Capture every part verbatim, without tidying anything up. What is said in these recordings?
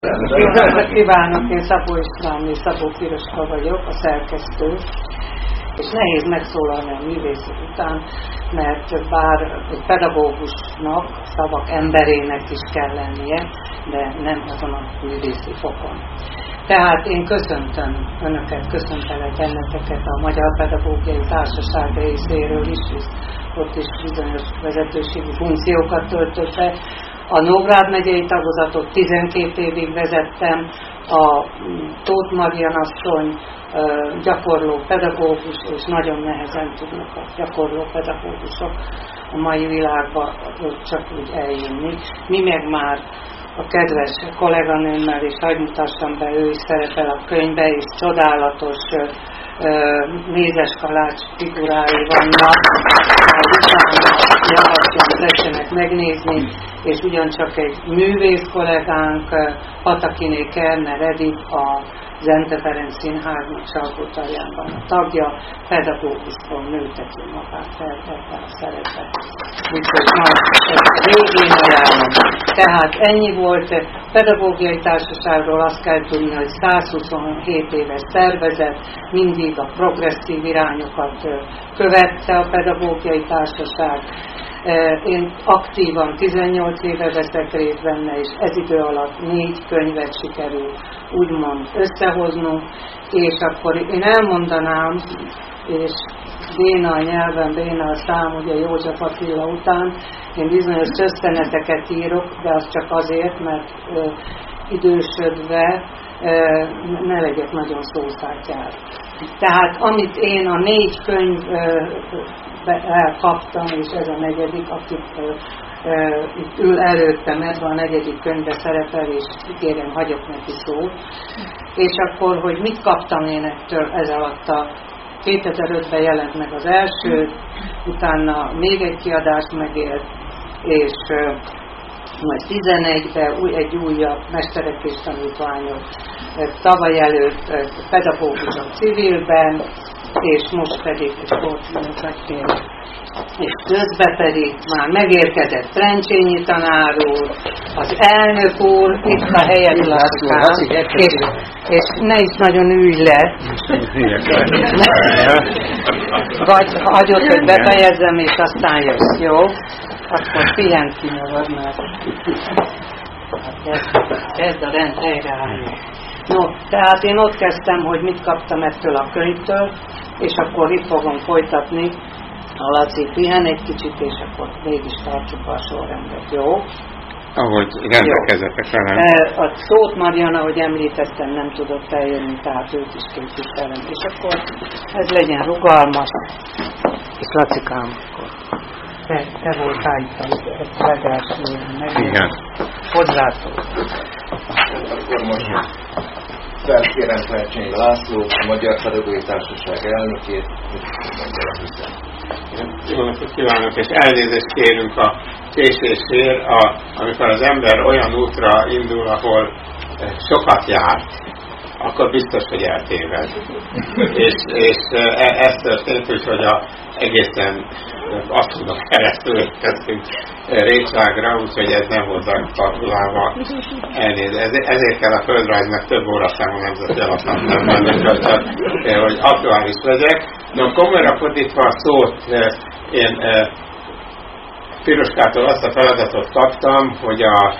Üdvözlet kívánok, én Szabó István, Szabó Piroska vagyok, a szerkesztő, és nehéz megszólalni a művészet után, mert bár egy pedagógusnak, szavak emberének is kell lennie, de nem azon a művészi fokon. Tehát én köszöntöm Önöket, köszöntelek benneteket a Magyar Pedagógiai Társaság részéről is, és ott is bizonyos vezetőségi funkciókat töltött be. A Nógrád megyei tagozatot tizenkét évig vezettem, a Tóth Marian asszony gyakorló pedagógus, és nagyon nehezen tudnak a gyakorló pedagógusok a mai világba csak úgy eljönni. Mi meg már a kedves kolléganőmmel, és hadd mutassam be, ő is szerepel a könyvbe, és csodálatos mézes kalács figurái vannak, javaslan tessenek megnézni, és ugyancsak egy művész kollégánk, Patakiné Kerner Edith, a Zente Ferenc Színháznak Salgótarjánban a tagja, pedagógusból nőtte ki magát fel ebben a szerepben. Úgyhogy majd végén ajánlom. Tehát ennyi volt. Pedagógiai Társaságról azt kell tudni, hogy százhuszonhét éves szervezet, mindig a progresszív irányokat követte a Pedagógiai Társaság. Én aktívan tizennyolc éve veszek részt benne, és ez idő alatt négy könyvet sikerül úgymond összehoznunk, és akkor én elmondanám, és béna a nyelven, béna a szám, ugye József Attila után, én bizonyos köszöneteket írok, de az csak azért, mert ö, idősödve ö, ne legyek nagyon szószátyár. Tehát amit én a négy könyv ö, elkaptam, és ez a negyedik, akit uh, uh, itt ül előttem, ez a negyedik könyvbe szerepel, és kérem, hagyok neki szót. És akkor, hogy mit kaptam én ettől ez alatt a kétezer-ötben jelent meg az első, utána még egy kiadást megélt, és uh, majd tizenegyben új, egy újabb Mesterek és Tanítványok, tavaly előtt uh, pedagógusok civilben, és most pedig és közben pedig már megérkezett Trencsényi tanár úr, az elnök úr, itt a helyet László, és, és ne is nagyon ülj le, vagy hagyod, hogy befejezzem, és aztán jössz, jó? Akkor pihent ki magad, mert kezd a rend helyreállni. No, tehát én ott kezdtem, hogy mit kaptam ettől a könyvtől, és akkor itt fogom folytatni. A Laci pihen egy kicsit, és akkor mégis tartsuk a sorrendet, jó? Ahogy rendelkezetek velem. A Tóth Marian, ahogy említettem, nem tudott eljönni, tehát őt is képviselem. És akkor ez legyen rugalmas. És Lacikám, akkor te, te voltál itt a legelső meg. Igen. Hozzászól. Akkor most felkérem Trencsényi László, a Magyar Pedagógiai Társaság elnökét, hogy mondja a üzenet. Jó napot kívánok, és elnézést kérünk a késésért, a, amikor az ember olyan útra indul, ahol sokat járt, akkor biztos, hogy eltéved. és és e, ez történt, hogy a egészen azonnal keresztül érkeztünk Récságra, úgyhogy ez nem volt kalkulálva. Ez, ezért kell a földrajznak több óraszámú nemzeti alapnak menni, hogy aktuális legyek. No, komolyra fordítva a szót, én Piroskától azt a feladatot kaptam, hogy a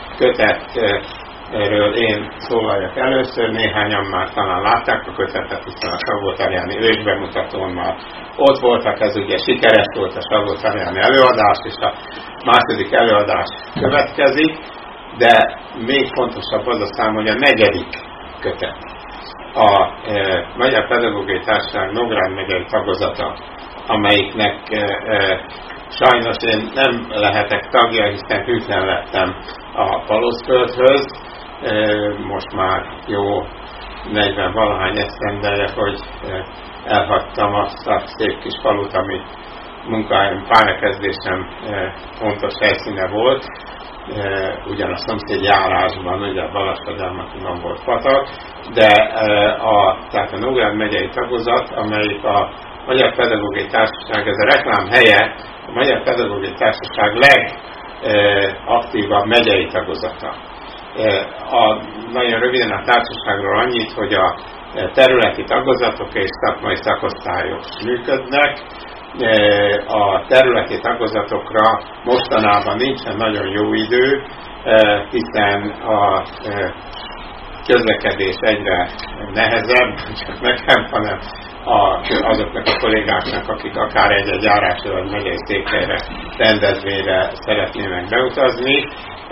kötetről én szólaljak először, néhányan már talán látták a kötetet, hiszen a Salgótarjáni ősbemutatónmal ott voltak, ez ugye sikeres volt a Salgótarjáni előadás, és a második előadás következik, de még fontosabb az a szám, hogy a negyedik kötet. A e, Magyar Pedagógiai Társaság Nógrád megyei tagozata, amelyiknek e, e, sajnos én nem lehetek tagja, hiszen hűtlen lettem a Paloszföldhöz, e, most már jó negyven valahány esztendeje, hogy e, elhagytam azt a szép kis falut, ami munkáim, pályakezdésem e, fontos helyszíne volt, e, ugyan a szomszéd járásban, ugye a Balassagyarmatiban volt patak, de e, a, tehát a Nógrád megyei tagozat, amelyik a Magyar Pedagógiai Társaság, ez a reklám helye, a Magyar Pedagógiai Társaság legaktívabb megyei tagozata. A, nagyon röviden a társaságról annyit, hogy a területi tagozatok és szakmai szakosztályok működnek. A területi tagozatokra mostanában nincsen nagyon jó idő, hiszen a közlekedés egyre nehezebb, csak nekem, hanem a, azoknak a kollégáknak, akik akár egy-egy járásra vagy megyei székhelyre, rendezvényre szeretnének beutazni.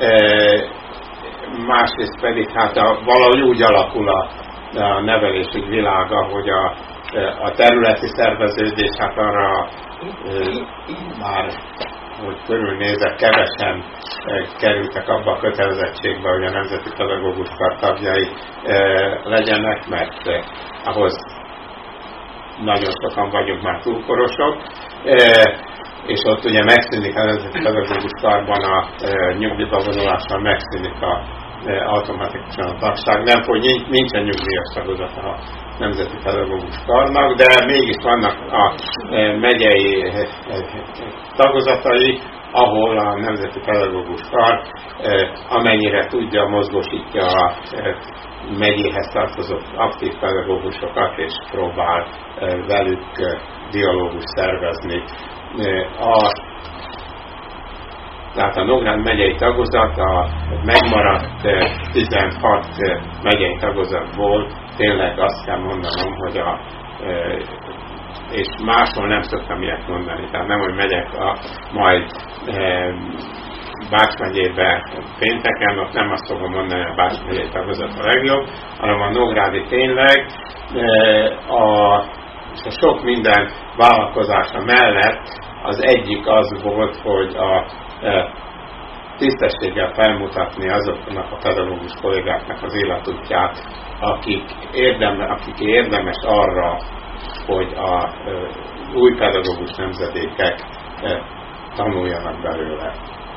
Másrészt pedig hát a, valahogy úgy alakul a, a nevelésük világa, hogy a, a területi szerveződés, hát arra e, már, hogy körülnézek, kevesen e, kerültek abba a kötelezettségbe, hogy a Nemzeti Pedagógus Kar tagjai e, legyenek, mert e, ahhoz nagyon sokan vagyunk már túlkorosok, e, és ott ugye megszűnik a Nemzeti Pedagógus Karban a e, nyugdíjba vonulással megszűnik a e, automatikusan a tagság. Nem, hogy nincsen nyugdíjas tagozata a Nemzeti Pedagógus Karnak, de mégis vannak a e, megyei e, tagozatai, ahol a Nemzeti Pedagógus Kar e, amennyire tudja, mozgósítja a e, megyéhez tartozott aktív pedagógusokat, és próbál e, velük e, dialógust szervezni. A, tehát a Nógrád megyei tagozat a megmaradt tizenhat megyei tagozatból tényleg azt kell mondanom, hogy a, és máshol nem szoktam ilyet mondani, tehát nem, hogy megyek a, majd Bács megyébe pénteken, ott nem azt fogom mondani, hogy a Bács megyei tagozat a legjobb, hanem a nógrádi tényleg a, a sok minden vállalkozása mellett az egyik az volt, hogy a e, tisztességgel felmutatni azoknak a pedagógus kollégáknak az életútját, akik, érdeme, akik érdemes arra, hogy a e, új pedagógus nemzedékek e, tanuljanak belőle.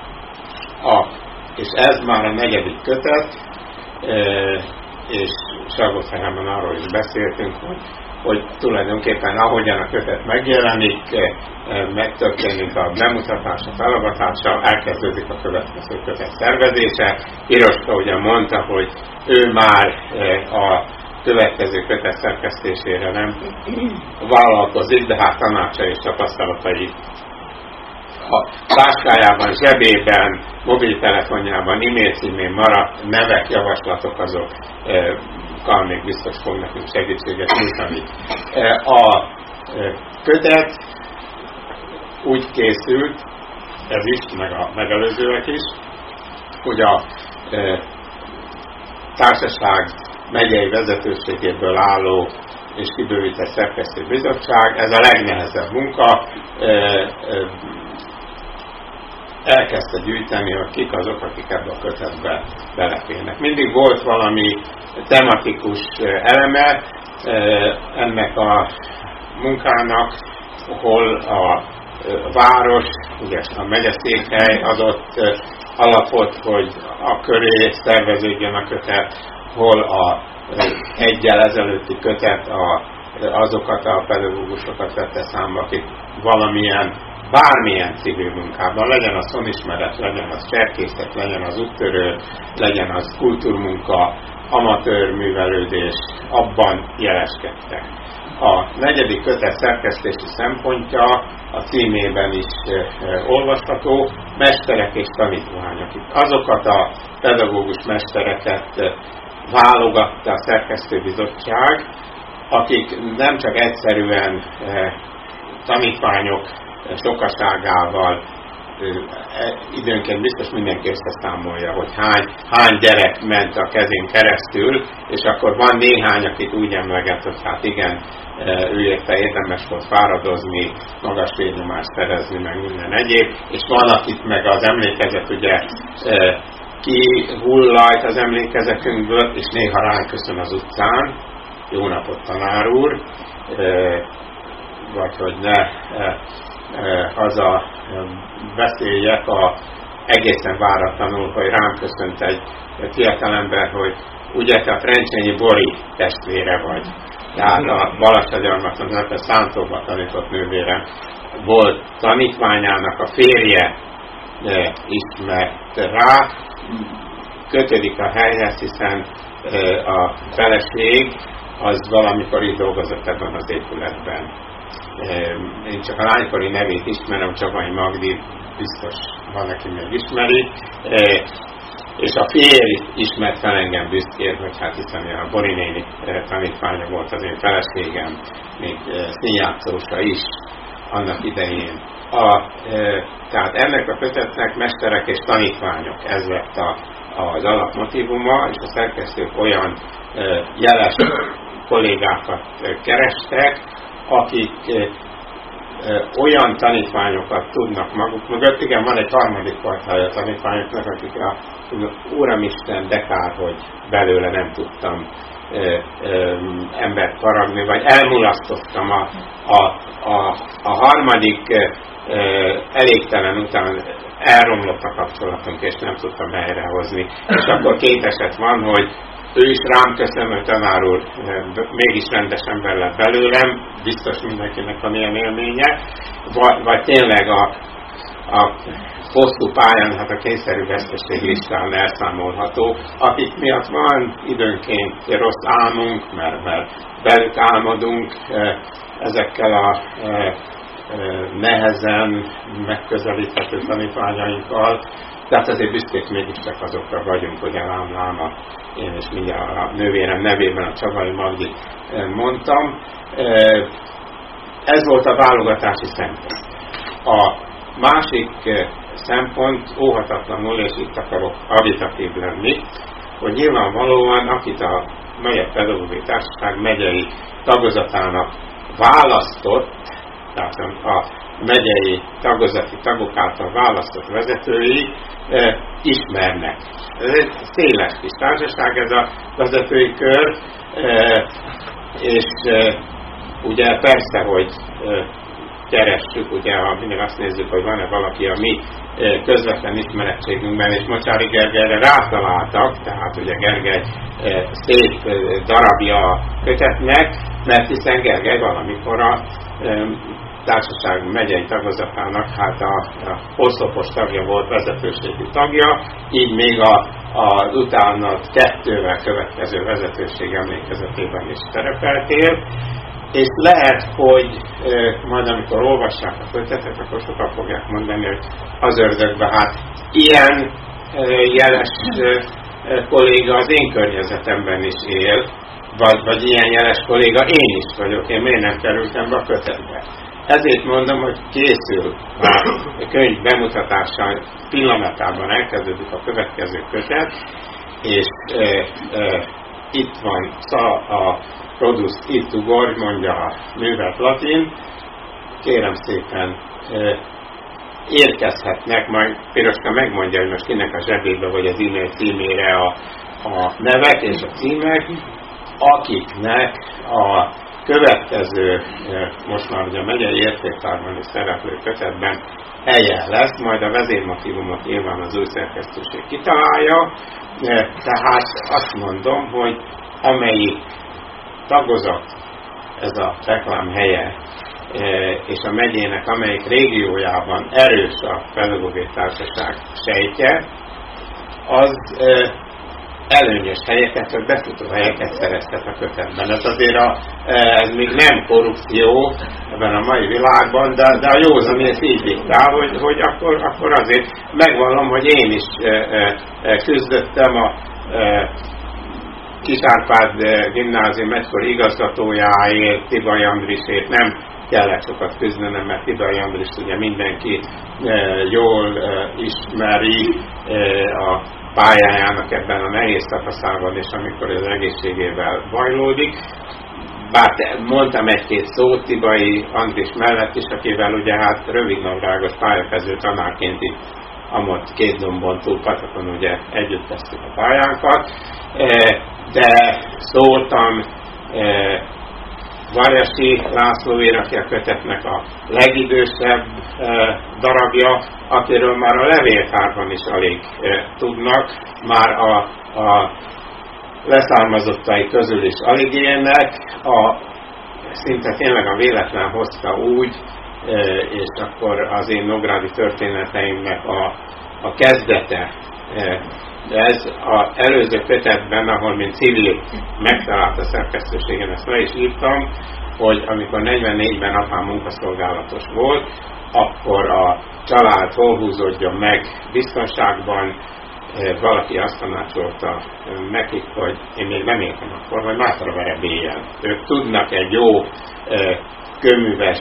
A, és ez már a negyedik kötet, e, és Salgótarjánban arról is beszéltünk, hogy hogy tulajdonképpen ahogyan a kötet megjelenik, megtörténik a bemutatása, felavatása, elkezdődik a következő kötet szervezése. Piroska ugye mondta, hogy ő már a következő kötet szerkesztésére nem vállalkozik, de hát tanácsa és tapasztalatai a táskájában, zsebében, mobiltelefonjában, e-mail címén maradt nevek, javaslatok azok kal még biztos fog nekünk segítséget nyújtani. A kötet úgy készült, ez is, meg a megelőzőek is, hogy a társaság megyei vezetőségéből álló és kibővített szerkesztő bizottság, ez a legnehezebb munka, elkezdte gyűjteni, hogy kik azok, akik ebbe a kötetbe beleférnek. Mindig volt valami tematikus eleme ennek a munkának, hol a város, ugye a megyeszékhely adott alapot, hogy a köré szerveződjön a kötet, hol a egyel ezelőtti kötet a, azokat a pedagógusokat vette számba, akik valamilyen bármilyen civil munkában, legyen az honismeret, legyen az cserkészet, legyen az úttörő, legyen az kultúrmunka, amatőr művelődés, abban jeleskedtek. A negyedik kötet szerkesztési szempontja a címében is e, e, olvasható, mesterek és tanítványok. Azokat a pedagógus mestereket e, válogatta a szerkesztőbizottság, akik nem csak egyszerűen e, tanítványok sokaságával időnként biztos mindenki összeszámolja, hogy hány, hány gyerek ment a kezén keresztül, és akkor van néhány, akit úgy emleget, hogy hát igen, ő érte érdemes volt fáradozni, magas vérnyomást szerezni, meg minden egyéb, és van, akit meg az emlékezet ugye kihullajt az emlékezetünkből, és néha ránköszön az utcán, jó napot tanár úr, vagy hogy ne haza beszéljek a egészen váratlanul, hogy rám köszönt egy fiatalember, hogy ugye te a Trencsényi Bori testvére vagy. Tehát a Balassagyarmaton, a Szántóba tanított nővérem volt tanítványának a férje ismert rá. kötődik a helyhez, hiszen a feleség az valamikor így dolgozott ebben az épületben. Én csak a lánykori nevét ismerem, Csabai Magdi, biztos van, aki még ismeri, és a férj ismert fel engem büszkén, hogy hát hiszen a Bori néni tanítványa volt az én feleségem, még színjátszósa is annak idején. A, e, tehát ennek a kötetnek mesterek és tanítványok, ez lett a, az alapmotívuma, és a szerkesztők olyan e, jeles kollégákat e, kerestek, akik e, e, olyan tanítványokat tudnak maguk mögött. Igen, van egy harmadik partája a tanítványoknak, akik a Uramisten, de kár, hogy belőle nem tudtam Ö, ö, embert faragni, vagy elmulasztottam a, a, a, a harmadik ö, ö, elégtelen után elromlott a kapcsolatunk, és nem tudtam helyrehozni. És akkor két eset van, hogy ő is rám köszön, hogy tanár úr mégis rendes ember lett belőlem, biztos mindenkinek van ilyen élménye, vagy, vagy tényleg a, a hosszú pályán, hát a kényszerű veszteség listán elszámolható, akik miatt van időnként rossz álmunk, mert, mert velük álmodunk ezekkel a nehezen megközelíthető tanítványainkkal, tehát azért büszkék mégiscsak azokra vagyunk, hogy elám láma, én is mindjárt a nővérem nevében a Csabai Magdi mondtam. Ez volt a válogatási szempont. A másik szempont óhatatlanul, és itt akarok agitatív lenni, hogy nyilvánvalóan, akit a Magyar Pedagógiai Társaság megyei tagozatának választott, tehát a megyei tagozati tagok által választott vezetői e, ismernek. Ez egy széles kis társaság, ez a vezetői kör, e, és e, ugye persze, hogy e, keressük, ugye, ha mindig azt nézzük, hogy van-e valaki a mi közvetlen ismerettségünkben, és Mocsári Gergelyre rátaláltak, tehát ugye Gergely szép darabja a kötetnek, mert hiszen Gergely valamikor a társaság megyei tagozatának hát a, a oszlopos tagja volt, vezetőségi tagja, így még a, a utána kettővel következő vezetőség emlékezetében is szerepeltél, és lehet, hogy e, majd amikor olvassák a kötetet, akkor sokan fogják mondani, hogy az ördögben hát ilyen e, jeles e, kolléga az én környezetemben is él, vagy, vagy ilyen jeles kolléga én is vagyok, én miért nem kerültem be a kötetbe. Ezért mondom, hogy készül a könyv bemutatása pillanatában elkezdődik a következő kötet, és e, e, itt van a Produsz itt ugor, mondja a művelt latin, kérem szépen érkezhetnek, majd Piroska megmondja, hogy most kinek a zsebébe vagy az e-mail címére a, a nevek és a címek, akiknek a következő, most már ugye a megyei értéktárban is szereplő kötetben helye lesz, majd a vezérmotívumot nyilván az új szerkesztőség kitalálja, tehát azt mondom, hogy amelyik tagozat, ez a reklám helye, és a megyének, amelyik régiójában erős a pedagógiai társaság sejtje, az előnyös helyeket, vagy befutó helyeket szereztet a kötetben. Ez azért a, ez még nem korrupció ebben a mai világban, de, de a józanész így diktál, hogy, hogy akkor, akkor azért megvallom, hogy én is küzdöttem a Kis Árpád gimnázium egykori igazgatójáért, Tibai Andrisért, nem kellett sokat küzdenem, mert Tibai Andris ugye mindenki jól ismeri a pályájának ebben a nehéz szakaszában, és amikor az egészségével bajlódik. Bár mondtam egy-két szót Tibai Andris mellett is, akivel ugye hát rövidnadrágos pályakezdő tanárként itt amott két dombon túl Patakon ugye együtt tesztük a pályánkat, de szóltam Varjasi Lászlóért, aki a kötetnek a legidősebb darabja, akiről már a levéltárban is alig tudnak, már a, a leszármazottai közül is alig élnek, a, szinte tényleg a véletlen hozta úgy, és akkor az én nógrádi történeteimnek a a kezdete. De ez az előző kötetben, ahol mint civil megtalált a szerkesztőségen, ezt le is írtam, hogy amikor negyvennégyben apám munkaszolgálatos volt, akkor a család hol húzódjon meg biztonságban. Valaki azt tanácsolta nekik, hogy én még nem éltem akkor, hogy Mátraverebélyen. Ők tudnak egy jó kőműves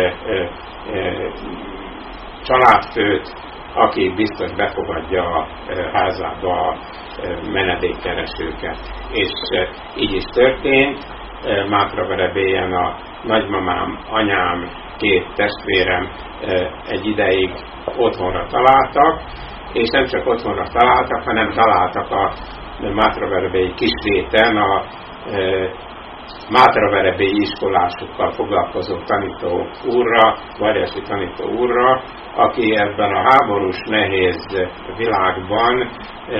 családfőt, aki biztos befogadja a házába a menedékkeresőket. És így is történt. Mátraverebélyen a nagymamám, anyám, két testvérem egy ideig otthonra találtak, és nem csak otthonra találtak, hanem találtak a Mátraverebélyi Kisréten a Mátraverebélyi iskolásokkal foglalkozó tanító úrra, Varjasi tanító úrra, aki ebben a háborús nehéz világban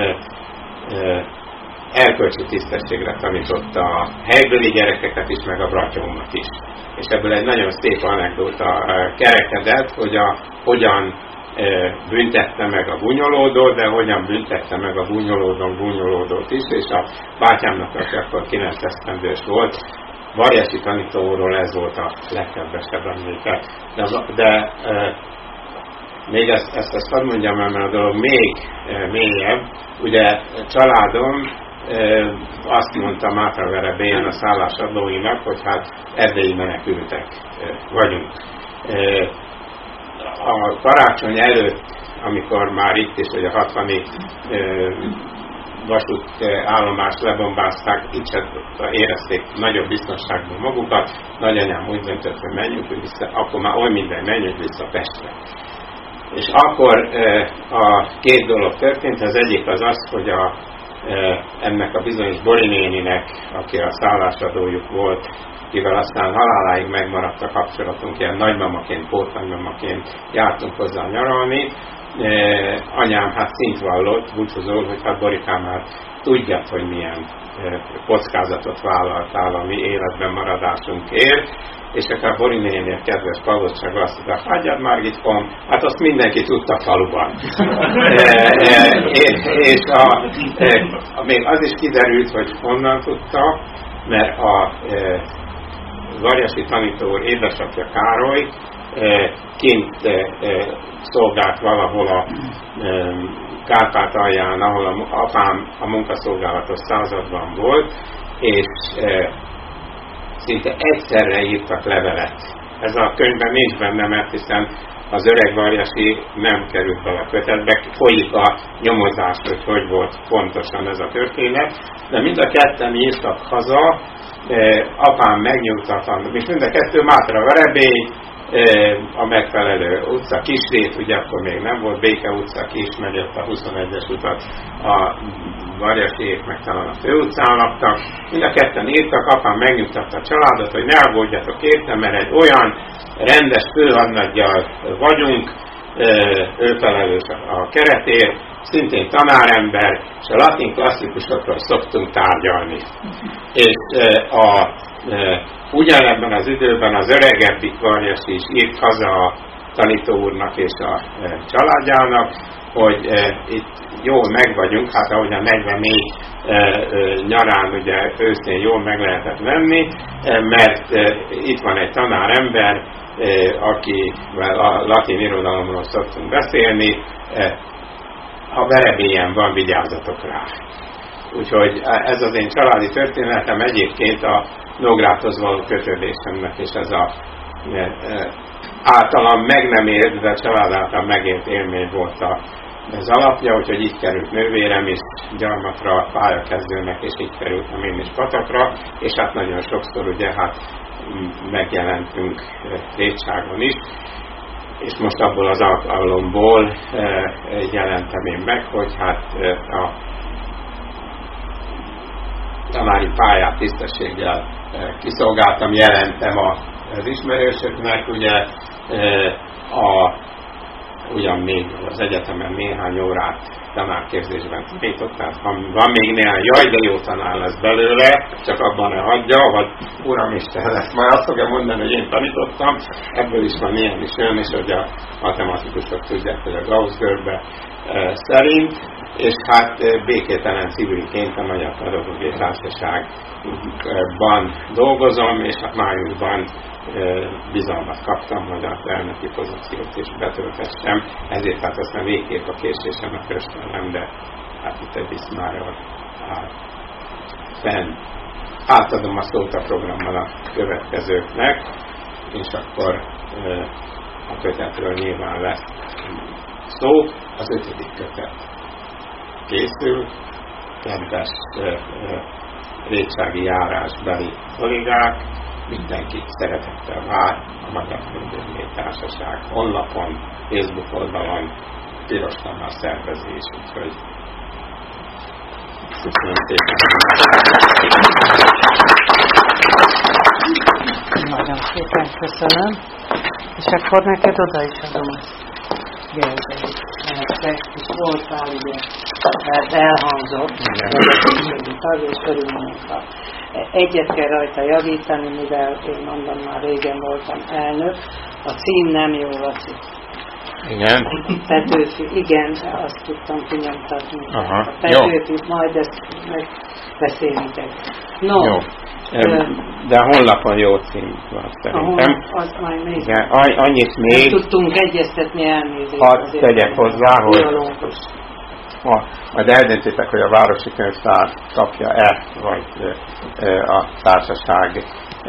erkölcsi tisztességre tanította a helybeli gyerekeket is, meg a bratyómat is. És ebből egy nagyon szép anekdóta kerekedett, hogy a, hogyan büntette meg a gúnyolódót, de hogyan büntette meg a gúnyolódón gúnyolódót is, és a bátyámnak, aki akkor kilenc esztendős volt, Varjasi tanítóról ez volt a legkedvesebb emléke. De, de e, még ezt, ezt, ezt hadd mondjam el, mert a dolog még e, mélyebb. Ugye családom e, azt mondta Mátraverebélyen a szállásadóinak, hogy hát erdélyi menekültek e, vagyunk. E, a karácsony előtt, amikor már itt is, hogy a hatvani e, vasút állomást lebombázták, itt sem érezték nagyobb biztonságban magukat. Nagyanyám úgy döntött, hogy menjünk vissza, akkor már oly minden, menjünk vissza Pestre. És akkor e, a két dolog történt, az egyik az az, hogy a, e, ennek a bizonyos Bori néninek, aki a szállásadójuk volt, kivel aztán haláláig megmaradt a kapcsolatunk, ilyen nagymamaként, pótnagymamaként jártunk hozzá nyaralni. E, anyám hát szint vallott, búcsúzól, hogy hát Borikám, hát tudjad, hogy milyen e, kockázatot vállaltál a mi életben maradásunkért, és akkor Bori néni a kedves palottság azt mondta, hagyjad már itthon, hát azt mindenki tudta faluban. e, e, és a, e, még az is kiderült, hogy honnan tudta, mert a e, Varjasi tanító úr édesapja Károly e, kint e, e, szolgált valahol a e, Kárpátalján, ahol a, apám a munkaszolgálatos században volt, és e, szinte egyszerre írtak levelet. Ez a könyvben nincs benne, mert hiszen az öreg Varjasi nem került bele a kötetbe, folyik a nyomozás, hogy hogy volt pontosan ez a történet, de mind a ketten írtak haza, e, apám megnyugtatlan, és mind a kettő Mátraverebély, a megfelelő utca, Kisrét, ugye akkor még nem volt, Béke utca, Kismegy, ott a huszonegyes utat a Varjasiék meg talán a főutcán laktak. Mind a ketten írtak, apám megnyugtatta a családot, hogy ne aggódjatok értem, mert egy olyan rendes főhadnaggyal vagyunk, ő felelős a keretért, szintén tanárember, és a latin klasszikusokról szoktunk tárgyalni. És a ugyanebben az időben az öregebbik Varjasi is írt haza a tanító úrnak és a családjának, hogy itt jól meg vagyunk, hát ahogy a negyvennégy nyarán ugye őszén jól meg lehetett venni, mert itt van egy tanárember, akivel a latin irodalomról szoktunk beszélni, ha Verebélyen van, vigyázzatok rá. Úgyhogy ez az én családi történetem, egyébként a Nógrádhoz való kötődésemnek, és ez a e, e, általam meg nem élt, de a család által megélt élmény volt a, az alapja, úgyhogy így került nővérem is gyarmatra, pályakezdőnek, és így kerültem én is Patakra, és hát nagyon sokszor ugye hát megjelentünk Rétságon is, és most abból az alkalomból e, jelentem én meg, hogy hát e, a tanári pályát tisztességgel kiszolgáltam, jelentem az ismerősöknek, ugye a, ugyan még az egyetemen néhány órát tanárképzésben tanított, tehát van, van még néhány, jaj, de jó tanár lesz belőle, csak abban ne hagyja, vagy Uramisten lesz, majd azt fogja mondani, hogy én tanítottam, ebből is van ilyen is olyan, és hogy a matematikusok tudják, hogy a Gauss-görbe szerint, és hát békételen civilként a Magyar Pedagógiai Társaságban dolgozom, és hát májusban bizalmat kaptam, hogy az elnöki pozíciót is betöltessem, ezért hát aztán végképp a késésem a köszönöm, de hát itt egy viszmáról áll fenn. Átadom a szót a programmal a következőknek, és akkor a kötetről nyilván lesz szó. Az ötödik kötet készül, kedves rétsági járásbeli kollégák, mindenkit szeretettel vár a Magyar Pedagógiai Társaság honlapon, Facebook oldalon, pirosan a szervezés, úgyhogy köszönöm szépen. Nagyon szépen köszönöm. És akkor neked oda is adom azt. Gergely. És voltál ugye, mert elhangzott, és körülmények. Egyet kell rajta javítani, mivel én mondom, már régen voltam elnök. A cím nem jó, Laci. Igen. Petőfi, igen, azt tudtam kinyomtatni. Aha. A Petőfi, majd ezt megbeszélitek. No, jó. De a honlapon jó cím van szerintem. Az majd még. Igen, annyit még. Nem tudtunk egyeztetni, elnézést. Hadd tegyek hozzá, hogy ha majd eldöntitek, hogy a Városi Könyvtár kapja-e, vagy a társaság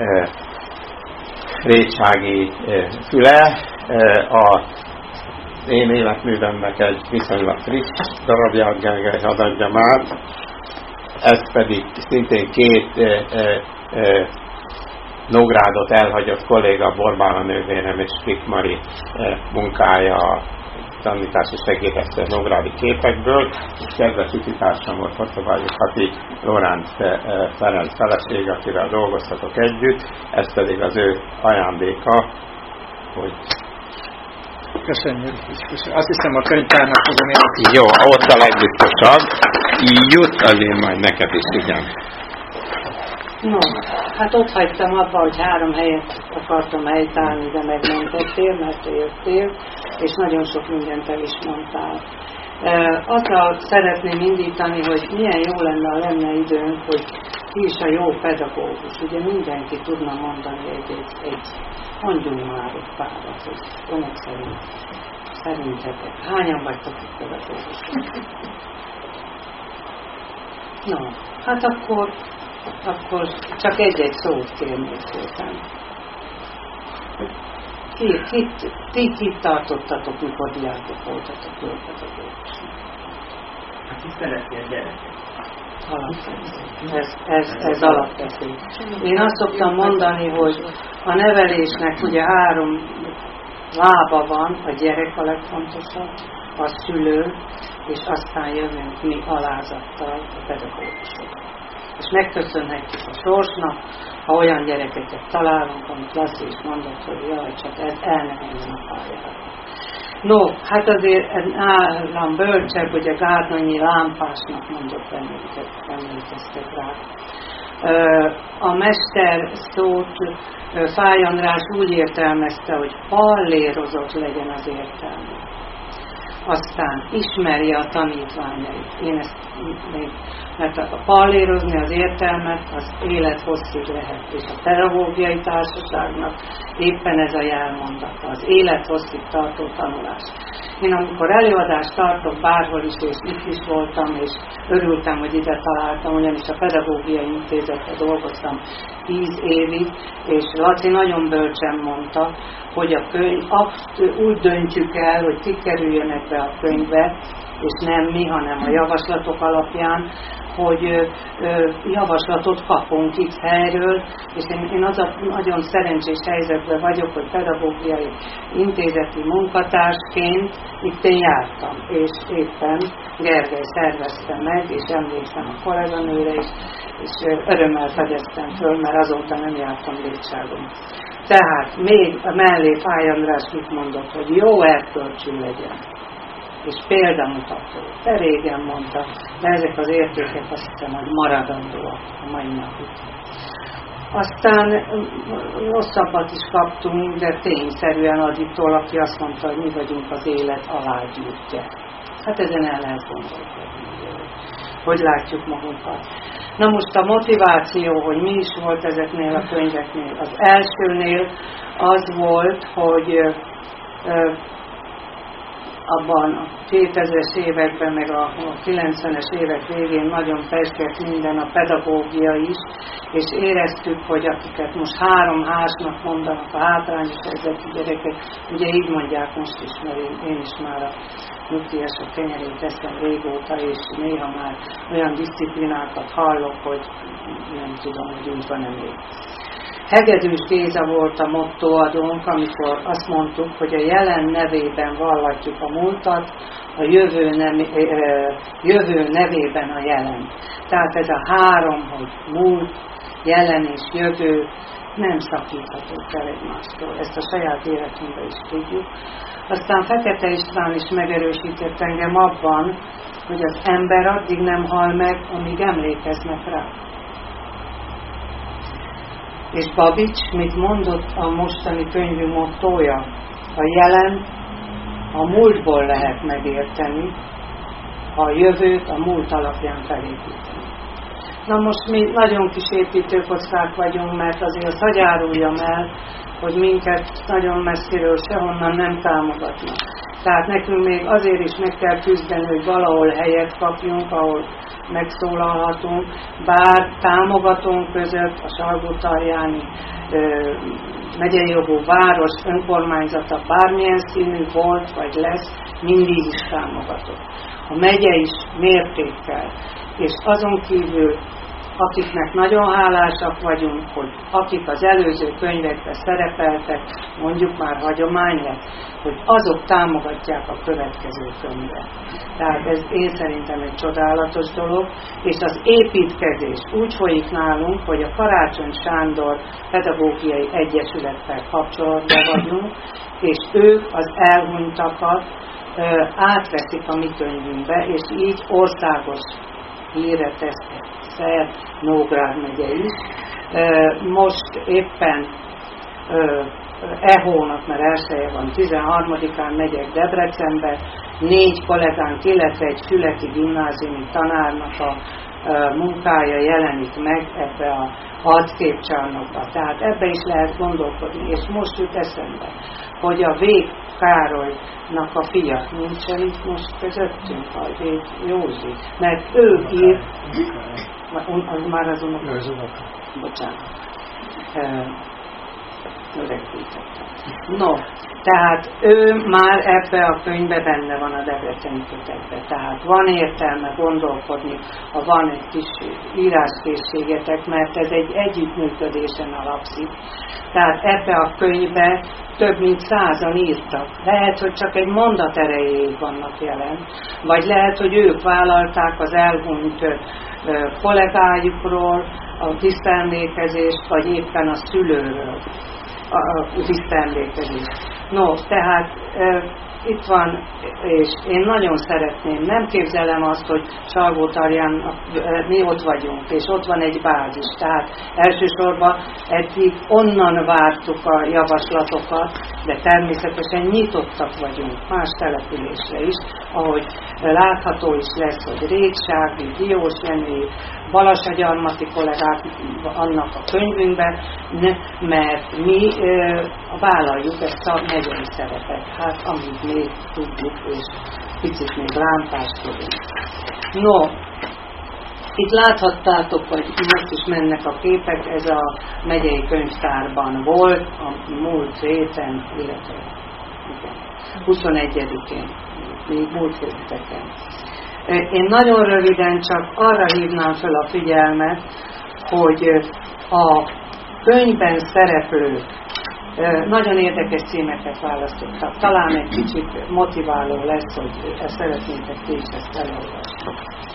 rétsági füle. A én életművemnek egy viszonylag friss darabját Gergely hadd adjam át. Ez pedig szintén két e, e, e, Nógrádot elhagyott kolléga, Borbála nővérem és Flick Mari e, munkája a tanítási segédeszter nógrádi képekből, és kedves ütitársam volt Hosszabágyi Kati Lóránc e, e, Ferenc feleség, akivel dolgoztatok együtt, ez pedig az ő ajándéka, hogy köszönjük. Köszönjük. Azt hiszem a könyvtárnak fogom én. Jó, ott a legbiztosabb. Jut azért majd neked is, igen. No, hát ott hagytam abba, hogy három helyet akartam helytállni, de megmentettél, mert te jöttél, és nagyon sok mindent el is mondtál. Azzal szeretném indítani, hogy milyen jó lenne, ha lenne időnk, hogy ki is a jó pedagógus. Ugye mindenki tudna mondani egy, egy, egy mondjunk már egy párat, hogy önök szerint, szerintetek, hányan vagytok itt pedagógusok? No, hát akkor, akkor csak egy-egy szót kérnék szépen. Ki, kit, ti kit tartottatok, mikor diákok voltatok jó pedagógusnak? Hát ki szeretnél gyereket? Ez, ez, ez alapvető. Én azt szoktam mondani, hogy a nevelésnek ugye három lába van, a gyerek a legfontosabb, a szülő, és aztán jövünk mi alázattal a pedagógusok. És megköszönhetjük a sorsnak, ha olyan gyerekeket találunk, amit Laci is mondott, hogy jaj, csak ez el ne menjen a pályára. No, hát azért nálam bölcsebb, hogy a Gárnonyi lámpásnak mondott bennünket, emlékeztek rá. A mester szót Fáy András úgy értelmezte, hogy pallérozott legyen az értelme. Aztán ismerje a tanítványait. Én ezt még, mert a pallérozni az értelmet, az élethosszig lehet. És a pedagógiai társaságnak éppen ez a jelmondata, az élethosszig tartó tanulás. Én amikor előadást tartok bárhol is, és itt is voltam, és örültem, hogy ide találtam, ugyanis a Pedagógiai Intézetben dolgoztam tíz évig, és Laci nagyon bölcsen mondta, hogy a könyv, azt úgy döntjük el, hogy ki kerüljönek be a könyvbe, és nem mi, hanem a javaslatok alapján, hogy ö, ö, javaslatot kapunk itt helyről, és én, én az a nagyon szerencsés helyzetben vagyok, hogy pedagógiai intézeti munkatársként itt én jártam, és éppen Gergely szervezte meg, és emlékszem a kolléganőre is, és örömmel fedeztem föl, mert azóta nem jártam Létságon. Tehát még mellé Fáy András mit mondott, hogy jó erkölcsű legyen, és példamutató. De régen mondta, de ezek az értékek azt hiszem, hogy maradandóak a mai napig. Aztán rosszabbat is kaptunk, de tényszerűen Aditól, aki azt mondta, hogy mi vagyunk az élet alágyűjtje. Hát ezen el lehet gondolkodni, hogy látjuk magunkat. Na most a motiváció, hogy mi is volt ezeknél a könyveknél. Az elsőnél az volt, hogy ö, ö, abban a kétezres években, meg a kilencvenes évek végén nagyon pezsgett minden, a pedagógia is, és éreztük, hogy akiket most három háznak mondanak a hátrányos helyzetű gyerekek, ugye így mondják most is, mert én, én is már a nyugdíjasok kenyerét teszem régóta, és néha már olyan diszciplinákat hallok, hogy nem tudom, hogy úgy van-e még. Hegedűs Géza volt a mottoadónk, amikor azt mondtuk, hogy a jelen nevében vallatjuk a múltat, a jövő, nem, jövő nevében a jelen. Tehát ez a három, hogy múlt, jelen és jövő nem szakíthatók el egymástól. Ezt a saját életünkben is tudjuk. Aztán Fekete István is megerősített engem abban, hogy az ember addig nem hal meg, amíg emlékeznek rá. És Babics mit mondott a mostani könyvünk mottója? A jelen a múltból lehet megérteni, a jövőt a múlt alapján felépíteni. Na most mi nagyon kis építőkockák vagyunk, mert azért azt hagy áruljam el, hogy minket nagyon messziről sehonnan nem támogatnak. Tehát nekünk még azért is meg kell küzdeni, hogy valahol helyet kapjunk, ahol megszólalhatunk, bár támogatónk között a salgótarjáni megyei jogú város önkormányzata bármilyen színű volt vagy lesz, mindig is támogatott. A megye is mértékkel, és azon kívül akiknek nagyon hálásak vagyunk, hogy akik az előző könyvekben szerepeltek, mondjuk már hagyomány lett, hogy azok támogatják a következő könyvet. Tehát ez én szerintem egy csodálatos dolog, és az építkezés úgy folyik nálunk, hogy a Karácsony Sándor Pedagógiai Egyesülettel kapcsolatban vagyunk, és ők az elhunytakat ö, átveszik a mi könyvünkbe, és így országos hírre tesznek. Nógrád megye is. Most éppen e hónap, mert elsője van, tizenharmadikán megyek Debrecenbe, négy kollégánk, illetve egy füleki gimnáziumi tanárnak a munkája jelenik meg ebbe a arcképcsarnokba. Tehát ebbe is lehet gondolkodni, és most jut eszembe, hogy a Vég Károlynak a fia nincsen itt most közöttünk, a Vég Józsi, mert ő ír, az már az unoka, bocsánat, öregítettem. No, tehát ő már ebbe a könyvbe benne van a debreceni kötetbe. Tehát van értelme gondolkodni, ha van egy kis íráskészségetek, mert ez egy együttműködésen alapszik. Tehát ebbe a könyvbe több mint százan írtak. Lehet, hogy csak egy mondat erejéig vannak jelen, vagy lehet, hogy ők vállalták az elhunyt kollégájukról a tisztemlékezést, vagy éppen a szülőről a tisztemlékezést. No, tehát e, itt van, és én nagyon szeretném, nem képzelem azt, hogy Salgótarján e, mi ott vagyunk, és ott van egy bázis. Tehát elsősorban eddig onnan vártuk a javaslatokat, de természetesen nyitottak vagyunk más településre is, ahogy látható is lesz, hogy Rétsági, Diós Jenő, Balasagyarmati kollégák annak a könyvünkben, mert mi e, vállaljuk ezt a megyei szerepet, hát amit még tudjuk, és picit még lámpáskodunk. No, itt láthattátok, hogy most is mennek a képek, ez a megyei könyvtárban volt a múlt héten, illetve igen, huszonegyedikén, még múlt héteken. Én nagyon röviden csak arra hívnám fel a figyelmet, hogy a könyvben szereplők nagyon érdekes címeket választottak. Talán egy kicsit motiváló lesz, hogy ezt szeretnétek ti is ezt elolvasni.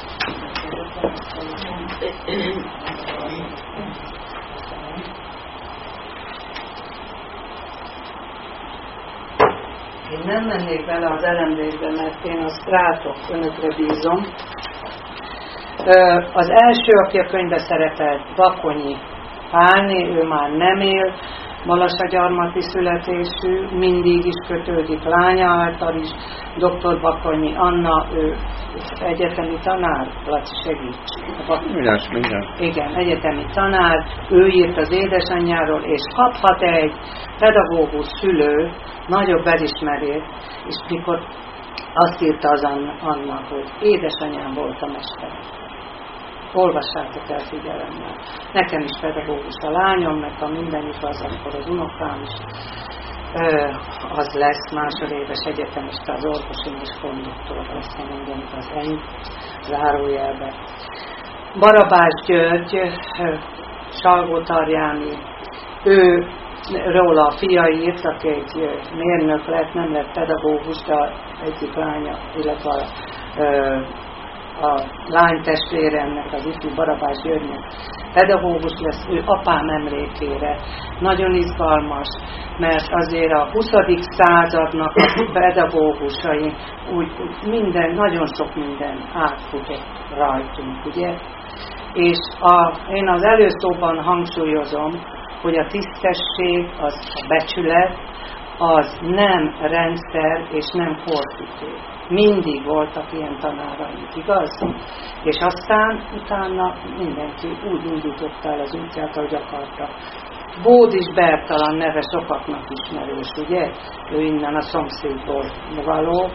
Én nem mennék bele az elemzésbe, mert én azt rátok, önökre bízom. Az első, aki a könyvbe szerepelt, Bakonyi Pálné, ő már nem él, balasagyarmati születésű, mindig is kötődik lánya által is, doktor Bakonyi Anna, ő egyetemi tanár, Laci segíts. Mindjárt, mindjárt. Igen, egyetemi tanár, ő írt az édesanyjáról, és kaphat egy pedagógus szülő nagyobb elismerést, és mikor azt írta az Anna, hogy édesanyám volt a mester. Olvassátok el figyelemmel. Nekem is pedagógus a lányom, meg ha minden is az, akkor az unokám is ö, az lesz másodéves egyetemista, az orvosim és konduktor lesz, ha mindenit az ennyi zárójelbe. Barabás György, Salgótarjáni, ő róla a fia írt, aki egy mérnök lett, nem lett pedagógus, de egyik lánya, illetve a, a lány testvére ennek az ifjú Barabás Györgynek pedagógus lesz, ő apám emlékére. Nagyon izgalmas, mert azért a huszadik századnak a pedagógusai úgy, úgy minden, nagyon sok minden átfutott rajtunk, ugye? És a, én az előszóban hangsúlyozom, hogy a tisztesség, az a becsület, az nem rendszer és nem kortüté. Mindig voltak ilyen tanáraink, igaz? És aztán utána mindenki úgy indította el az útját, ahogy akarta. Bódis Bertalan neve sokaknak ismerős, ugye? Ő innen a szomszédból való.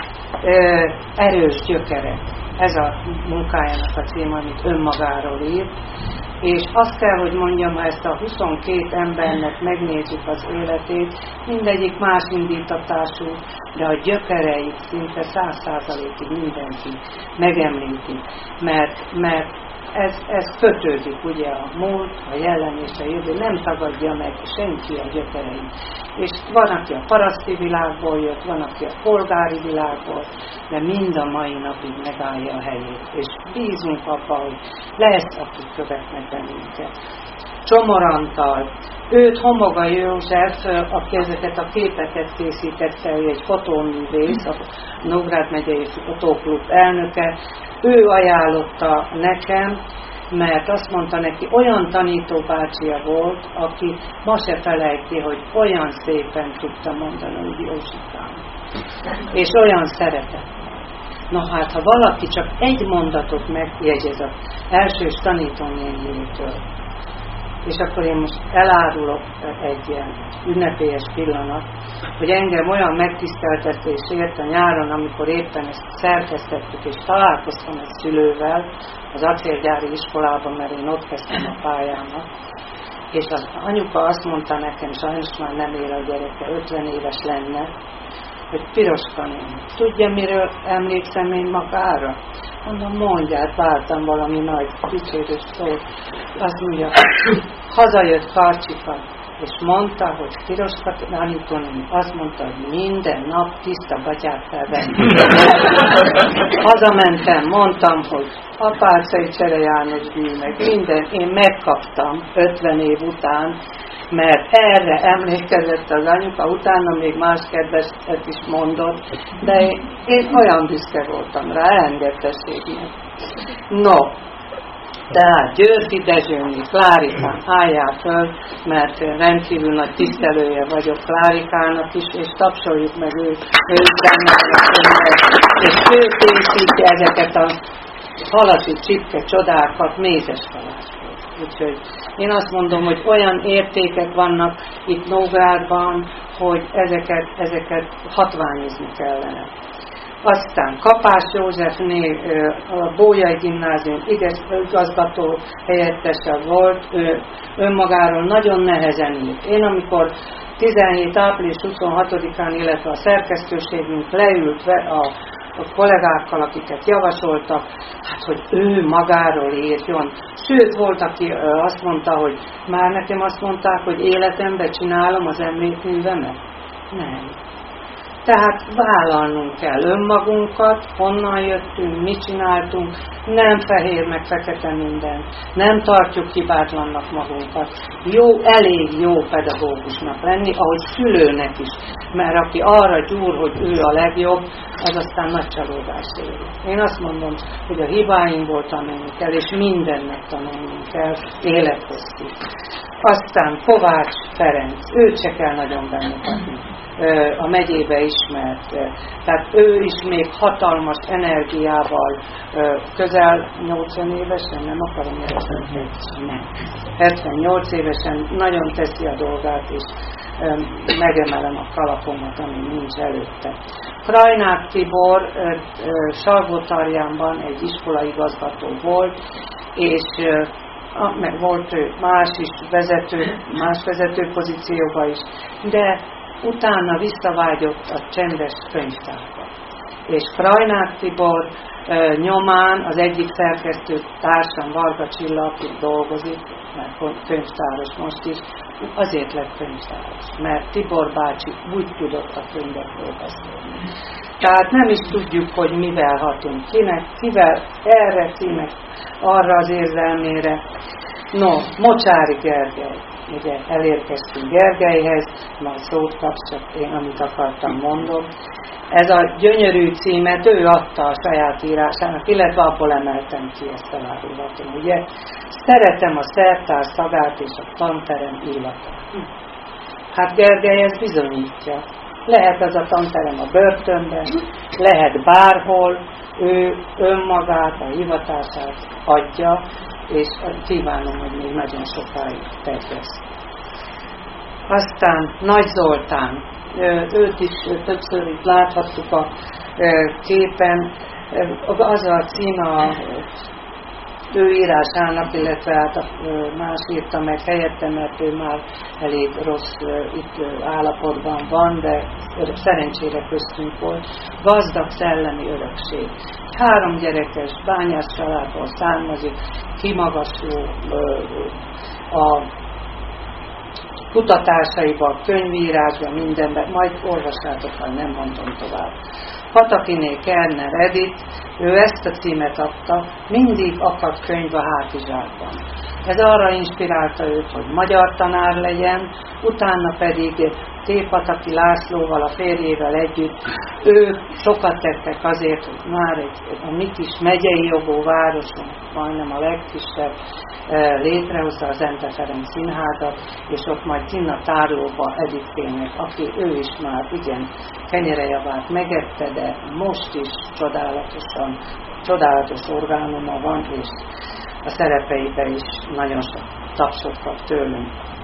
Erős gyökerek. Ez a munkájának a cím, amit önmagáról írt. És azt kell, hogy mondjam, ha ezt a huszonkét embernek megnézzük az életét, mindegyik más indítatású, de a gyökereit szinte száz százalékig mindenki megemlíti, mert, mert ez, ez kötődik ugye a múlt, a jelen és a jövő, nem tagadja meg senki a gyökereit. És van, aki a paraszti világból jött, van, aki a polgári világból, de mind a mai napig megállja a helyét. És bízunk abban, hogy lesz, akik követnek bennünket. Csomor Antal, őt Homoga József, aki ezeket a képeket készítette, ő egy fotóművész, a Nógrád megyei fotóklub elnöke, ő ajánlotta nekem, mert azt mondta neki, olyan tanítóbácsia volt, aki ma se felejti, hogy olyan szépen tudta mondani, hogy Józsikám. És olyan szeretett. Na hát, ha valaki csak egy mondatot megjegyez az elsős tanítónéniétől, és akkor én most elárulok egy ilyen ünnepélyes pillanat, hogy engem olyan megtiszteltetés ért a nyáron, amikor éppen ezt szerkesztettük, és találkoztam egy szülővel az acélgyári iskolában, mert én ott kezdtem a pályámat, és az anyuka azt mondta nekem, sajnos már nem él a gyereke, ötven éves lenne, hogy Piroska néni, tudja, miről emlékszem én magára? Mondom, mondját, vártam valami nagy dicsérős szót. Azt mondja, hazajött Karcsika, és mondta, hogy Piroska tanítónéni, azt mondta, hogy minden nap tiszta gatyát kell venni. Hazamentem, mondtam, hogy Apácai Csere János díj, meg minden, én megkaptam ötven év után, mert erre emlékezett az anyuka, utána még más kedveset is mondott, de én, én olyan büszke voltam rá, engedtességnek. No, tehát Györfi Dezsőnyi, Klárikán, álljál föl, mert rendkívül nagy tisztelője vagyok Klárikának is, és tapsoljuk meg ő, és ő készíti ezeket a halasi csipke csodákat mézes halásból. Úgyhogy én azt mondom, hogy olyan értékek vannak itt Nógrádban, hogy ezeket, ezeket hatványozni kellene. Aztán Kapás Józsefné, a Bolyai Gimnázium igazgató helyettese volt, ő önmagáról nagyon nehezen írt. Én amikor tizenhét április huszonhatodikán, illetve a szerkesztőségünk leült a a kollégákkal, akiket javasoltak, hát, hogy ő magáról írjon. Sőt, volt, aki azt mondta, hogy már nekem azt mondták, hogy életemben csinálom az emlékművemet. Nem. Tehát vállalnunk kell önmagunkat, honnan jöttünk, mit csináltunk, nem fehér meg fekete minden, nem tartjuk hibátlannak magunkat. Jó, elég jó pedagógusnak lenni, ahogy szülőnek is, mert aki arra gyúr, hogy ő a legjobb, az aztán nagy csalódás éri. Én azt mondom, hogy a hibáinkból tanulni kell, és mindennek tanulni kell, élethosszig. Aztán Kovács Ferenc, őt se kell nagyon bemutatni. A megyébe ismert. Tehát ő is még hatalmas energiával, közel nyolcvan évesen, nem akarom érezni, nem. hetvennyolc évesen nagyon teszi a dolgát, és megemelem a kalapomat, ami nincs előtte. Krajnák Tibor Salgótarjánban egy iskolaigazgató volt, és meg volt ő más is vezető, más vezető pozícióban is, de utána visszavágyott a csendes könyvtárba. És Krajnák Tibor e, nyomán az egyik szerkesztő társam, Varga Csilla, aki dolgozik, mert könyvtáros most is, azért lett könyvtáros, mert Tibor bácsi úgy tudott a könyvekről beszélni. Tehát nem is tudjuk, hogy mivel hatunk, kinek, kivel erre, kinek arra az érzelmére. No, Mocsári Gergely. Ugye elérkeztünk Gergelyhez, majd szót kapsz, csak én amit akartam mondom. Ez a gyönyörű címet ő adta a saját írásának, illetve abból emeltem ki ezt elárulhatom. Ugye, szeretem a szertár szagát és a tanterem illatát. Hát Gergely ezt bizonyítja. Lehet az a tanterem a börtönben, lehet bárhol, ő önmagát, a hivatását adja, és kívánom, hogy még nagyon sokáig tervez. Aztán Nagy Zoltán, őt is többször itt láthattuk a képen, az a címe a ő írásának, illetve hát a más írta meg helyette, mert ő már elég rossz itt állapotban van, de szerencsére köztünk volt. Gazdag szellemi örökség. Három gyerekes, bányász családból származik, kimagasló a kutatásaiban, könyvírásban, mindenben, majd olvassátok, ha nem mondom tovább. Patakiné Kerner Edith, ő ezt a címet adta, mindig akadt könyv a hátizsákban. Ez arra inspirálta őt, hogy magyar tanár legyen, utána pedig T. Pataki Lászlóval, a férjével együtt, ők sokat tettek azért, hogy már egy, a mi kis megyei jogú városunk, majdnem a legkisebb, létrehozza az Zente Ferenc Színházat, és ott majd kinn a tárlóba Edithkének, aki ő is már igen kenyerejavát megette, de most is csodálatosan, csodálatos orgánuma van, és a szerepeibe is nagyon sok tapsot kap tőlünk.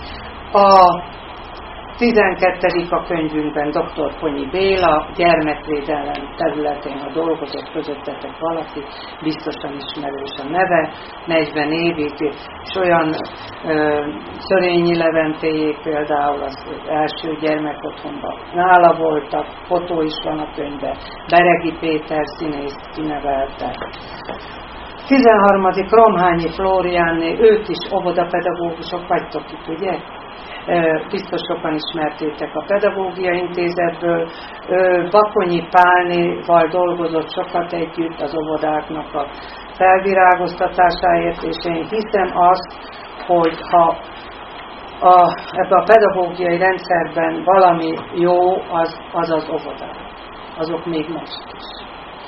A tizenkettedik a könyvünkben doktor Ponyi Béla, gyermekvédelem területén, ha dolgozott közöttetek valaki, biztosan ismerős a neve, negyven évig, és olyan ö, Szörényi Leventéjék például az első gyermekotthonban nála voltak, fotó is van a könyvben, Beregi Péter színész kinevelte. tizenharmadik Romhányi Flóriánné, ők is óvodapedagógusok vagytok itt, ugye? Biztos sokan ismertétek a Pedagógia Intézetből. Bakonyi Pálnéval dolgozott sokat együtt az óvodáknak a felvirágoztatásáért, és én hiszem azt, hogy ha a, ebben a pedagógiai rendszerben valami jó, az az, az óvodák. Azok még most is.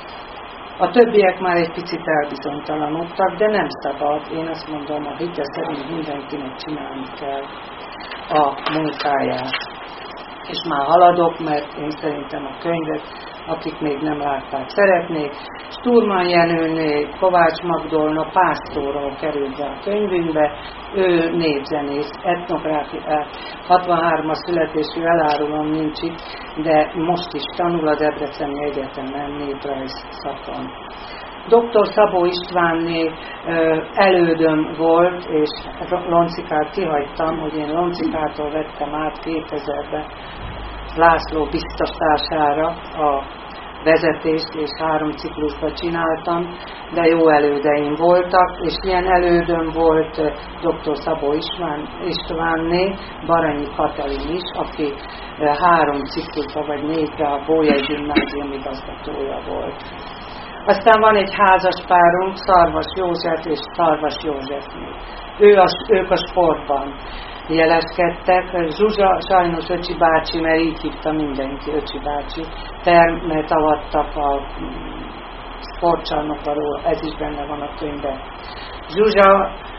A többiek már egy picit elbizonytalanodtak, de nem szabad. Én azt mondom, a hite szerint mindenkinek csinálni kell a munkáját. És már haladok, mert én szerintem a könyvet, akik még nem látták, szeretnék. Sturman Jenőné, Kovács Magdolna pásztorról került be a könyvünkbe, ő népzenész, etnográfia, hatvanhármas születésű, elárulom, nincs itt, de most is tanul a Debreceni Egyetemen néprajz szakon. doktor Szabó Istvánné elődöm volt, és Loncikát kihagytam, hogy én Loncikától vettem át kétezerben László biztosítására a vezetést, és három ciklusban csináltam, de jó elődeim voltak, és ilyen elődöm volt doktor Szabó István, Istvánné, Baranyi Katalin is, aki három ciklusban vagy négyre a Bolyai Gimnázium igazgatója volt. Aztán van egy házas párunk, Szarvas József és Szarvas Józsefné. Ő a, ők a sportban jeleskedtek. Zsuzsa, sajnos Öcsi bácsi, mert így hívta mindenki, Öcsi bácsi, termet avattak a sportcsarnokról, ez is benne van a könyvben. Zsuzsa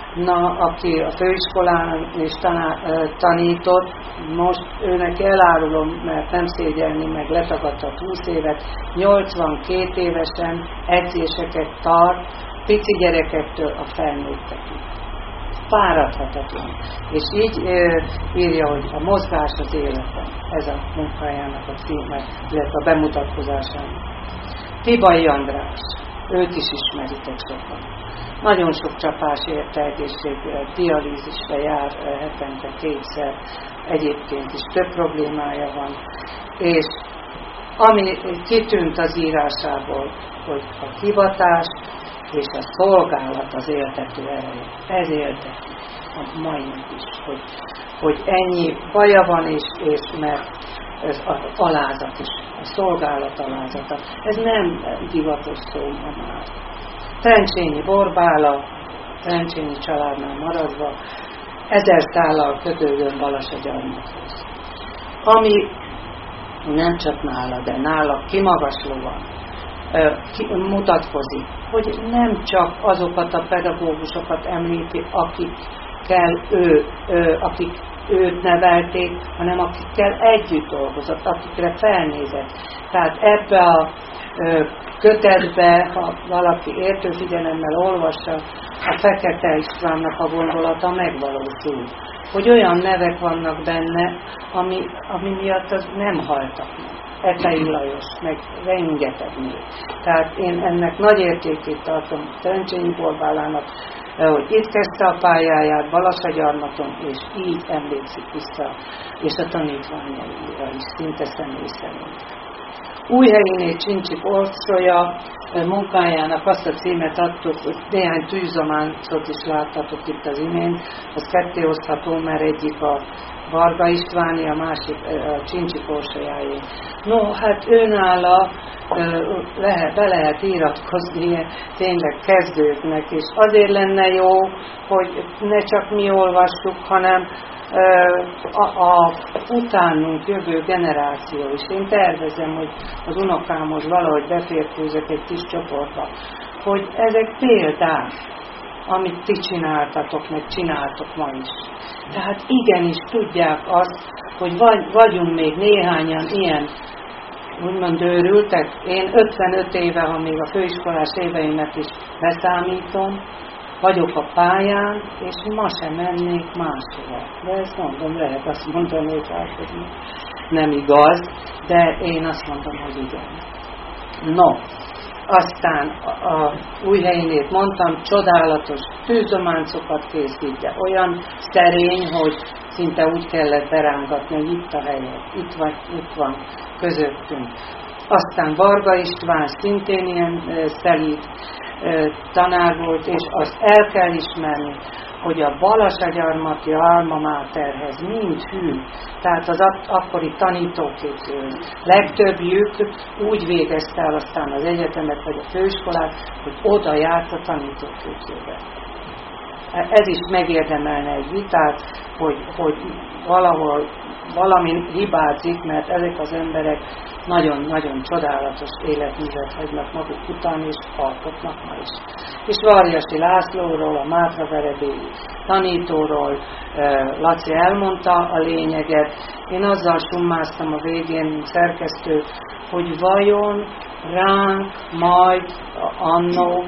na, aki a főiskolán is taná, tanított, most őnek elárulom, mert nem szégyelni, meg letagadta húsz évet, nyolcvankét évesen edzéseket tart, pici gyerekektől a felnőttekig. Fáradhatatlan. És így e, írja, hogy a mozgás az életem. Ez a munkájának a címe, illetve a bemutatkozásának. Tibai András, őt is ismeritek sokan. Nagyon sok csapás érte egészségre, dialízisre jár hetente kétszer, egyébként is több problémája van. És ami kitűnt az írásából, hogy a hivatás és a szolgálat az éltető ereje. Ez éltető a mai nap is, hogy, hogy ennyi baja van, és, és mert ez az alázat is, a szolgálat alázata. Ez nem divatos szó ma már. Trencsényi Borbála, Trencsényi családnál maradva, ezer szállal kötődön Balassagyarmathoz. Ami nem csak nála, de nála kimagaslóan mutatkozik, hogy nem csak azokat a pedagógusokat említi, akikkel ő, ő, akik őt nevelték, hanem akikkel együtt dolgozott, akikre felnézett. Tehát ebbe a ö, kötetbe, ha valaki értő figyelemmel olvassa, a Fekete Istvánnak a gondolata megvalósul. Hogy olyan nevek vannak benne, ami, ami miatt az nem haltak meg. Etei Lajos, meg rengeteg név. Tehát én ennek nagy értékét tartom Trencsényi Borbálának, hogy itt kezdte a pályáját Balassagyarmaton, és így emlékszik vissza, és a tanítványaira is szinte személy szerint. Újhelyiné Csincsik Orsolya munkájának azt a címet adtuk, hogy néhány tűzománcot is láttatok itt az imént, az kettéosztható, mert egyik a Varga Istváni, a másik a Csincsik Orsolyáé. No, hát őnála lehet, be lehet iratkozni tényleg kezdőknek, és azért lenne jó, hogy ne csak mi olvassuk, hanem a, a utánunk jövő generáció is. Én tervezem, hogy az unokámhoz valahogy beférkőzök egy kis csoportba, hogy ezek példák, amit ti csináltatok, meg csináltok ma is. Tehát igenis tudják azt, hogy vagy, vagyunk még néhányan ilyen, úgymond őrültek. Én ötvenöt éve, ha még a főiskolás éveimet is beszámítom, vagyok a pályán, és ma sem mennék máshova. De ezt mondom, lehet azt mondani, hogy nem igaz, de én azt mondom, hogy igen. No, aztán a, a Újhelyinét mondtam, csodálatos tűzdománcokat készít, de olyan szerény, hogy szinte úgy kellett berángatni, hogy itt a helye, itt van, itt van közöttünk. Aztán Varga István szintén ilyen e, szelíd e, tanár volt, és azt el kell ismerni, hogy a Balassagyarmati Alma Materhez mind hű, tehát az ak- akkori tanítóképző. Legtöbbjük úgy végezte el aztán az egyetemet vagy a főiskolát, hogy oda járt a tanítóképzőbe. Ez is megérdemelne egy vitát, hogy, hogy valahol valami hibázik, mert ezek az emberek nagyon-nagyon csodálatos életművet hagynak maguk után, és alkotnak ma is. És Varjasi Lászlóról, a mátraverebélyi tanítóról Laci elmondta a lényeget. Én azzal summáztam a végén, mint szerkesztő, hogy vajon ránk majd annó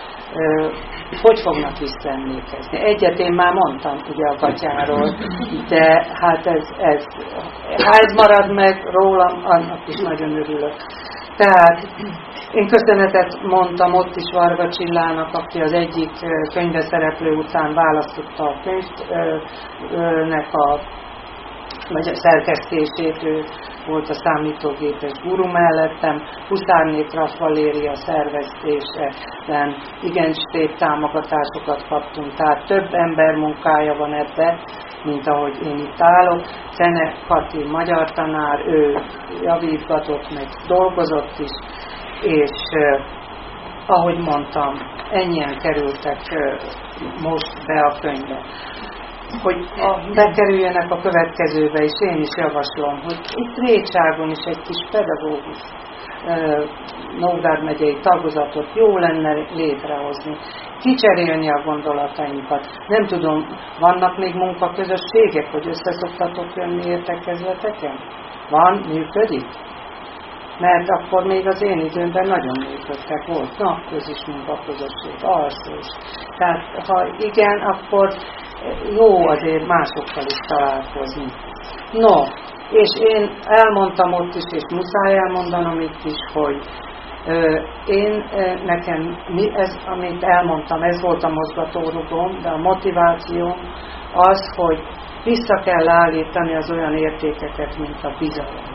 hogy fognak visszaemlékezni. Egyet én már mondtam ugye a gatyáról, de hát ez, ez, ha ez marad meg rólam, annak is nagyon örülök. Tehát én köszönetet mondtam ott is Varga Csillának, aki az egyik könyve szereplő után választotta a könyvnek a vagy a szerkesztését, ő volt a számítógépes guru mellettem, Huszárné Kraf Valéria szerveztésében igen szép támogatásokat kaptunk, tehát több ember munkája van ebbe, mint ahogy én itt állok. Szene Kati magyar tanár, ő javítgatott, meg dolgozott is, és eh, ahogy mondtam, ennyien kerültek eh, most be a könyvbe. Hogy a, bekerüljenek a következőbe, és én is javaslom, hogy itt Récságon is egy kis pedagógus Nógrád megyei tagozatot jó lenne létrehozni, kicserélni a gondolatainkat. Nem tudom, vannak még munkaközösségek, hogy összeszoktatok jönni értekezleteken? Van? Működik? Mert akkor még az én időmben nagyon működtek, volt napközis munkaközösség, alszós. Tehát ha igen, akkor jó azért másokkal is találkozni. No, és én elmondtam ott is, és muszáj elmondanom itt is, hogy ö, én ö, nekem, mi ez, amit elmondtam, ez volt a mozgatórugóm, de a motivációm az, hogy vissza kell állítani az olyan értékeket, mint a bizalom.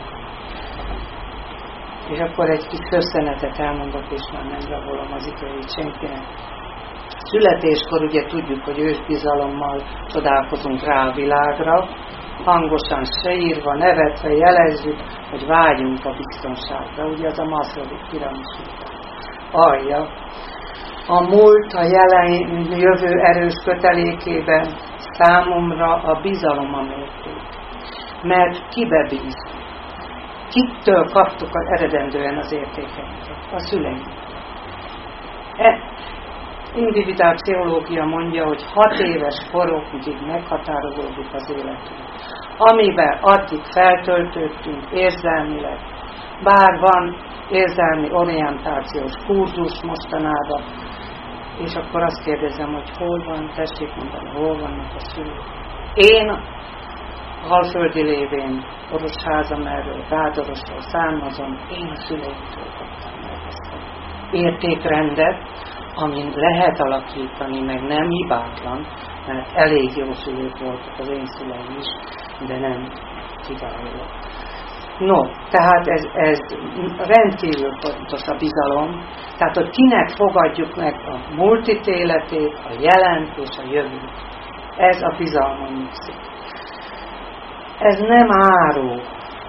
És akkor egy kis köszönetet elmondok, és már nem rabolom az idejét senkinek. Születéskor ugye tudjuk, hogy ősbizalommal csodálkozunk rá a világra, hangosan se írva, nevetve jelezzük, hogy vágyunk a biztonságra. Ugye az a Maslow piramis alja. A múlt, a jelen, jövő erős kötelékében számomra a bizalom a mérték. Mert kibe bízunk? Kittől kaptuk eredendően az értékeinket? A szüleink. E, individuál pszichológia mondja, hogy hat éves korokig meghatározódik az életünk. Amiben addig feltöltöttünk érzelmileg, bár van érzelmi orientációs kurzus mostanában, és akkor azt kérdezem, hogy hol van, tessék mondani, hol vannak a szülők. Én alföldi lévén Orosházamról, Gádorosról származom, én a szüleimtől kaptam meg ezt az értékrendet, amin lehet alakítani, meg nem hibátlan, mert elég jó szülők voltak az én szüleim is, de nem kiválóak. No, tehát ez, ez rendkívül fontos a bizalom, tehát hogy kinek fogadjuk meg a múltit életét, a jelent és a jövőt. Ez a bizalmon nyugszik. Ez nem áru,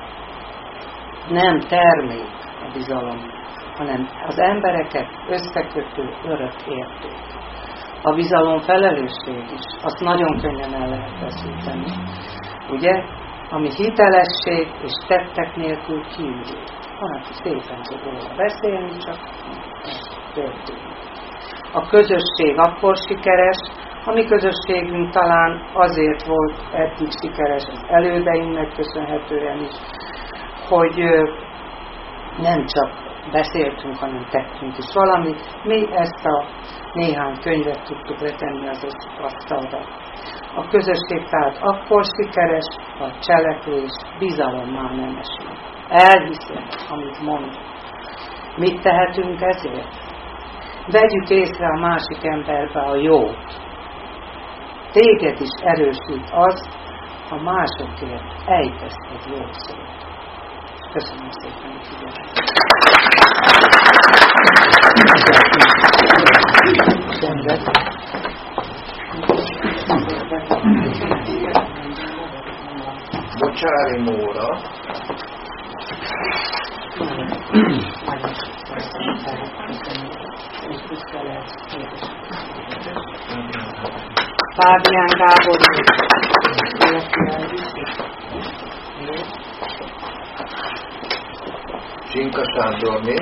nem termék a bizalom, hanem az embereket összekötő örök érték. A bizalom felelősség is, azt nagyon könnyen el lehet veszíteni. Ugye? Ami hitelesség és tettek nélkül kiürül. Van, aki szépen tud róla beszélni, csak történik. A közösség akkor sikeres, a mi közösségünk talán azért volt eddig sikeres az elődeinknek köszönhetően is, hogy nem csak beszéltünk, hanem tettünk is valamit. Mi ezt a néhány könyvet tudtuk letenni az asztalra. A közösség tehát akkor sikeres, ha a cselekvés bizalommal nem esik. Elhiszem, amit mondjuk. Mit tehetünk ezért? Vegyük észre a másik emberbe a jót. Téged is erősít az, ha másokért ejtesz egy jó szót. Köszönöm szépen, hogy figyelmet. Mocsári Móra. Fábián Gábor. Csinka Sándorné.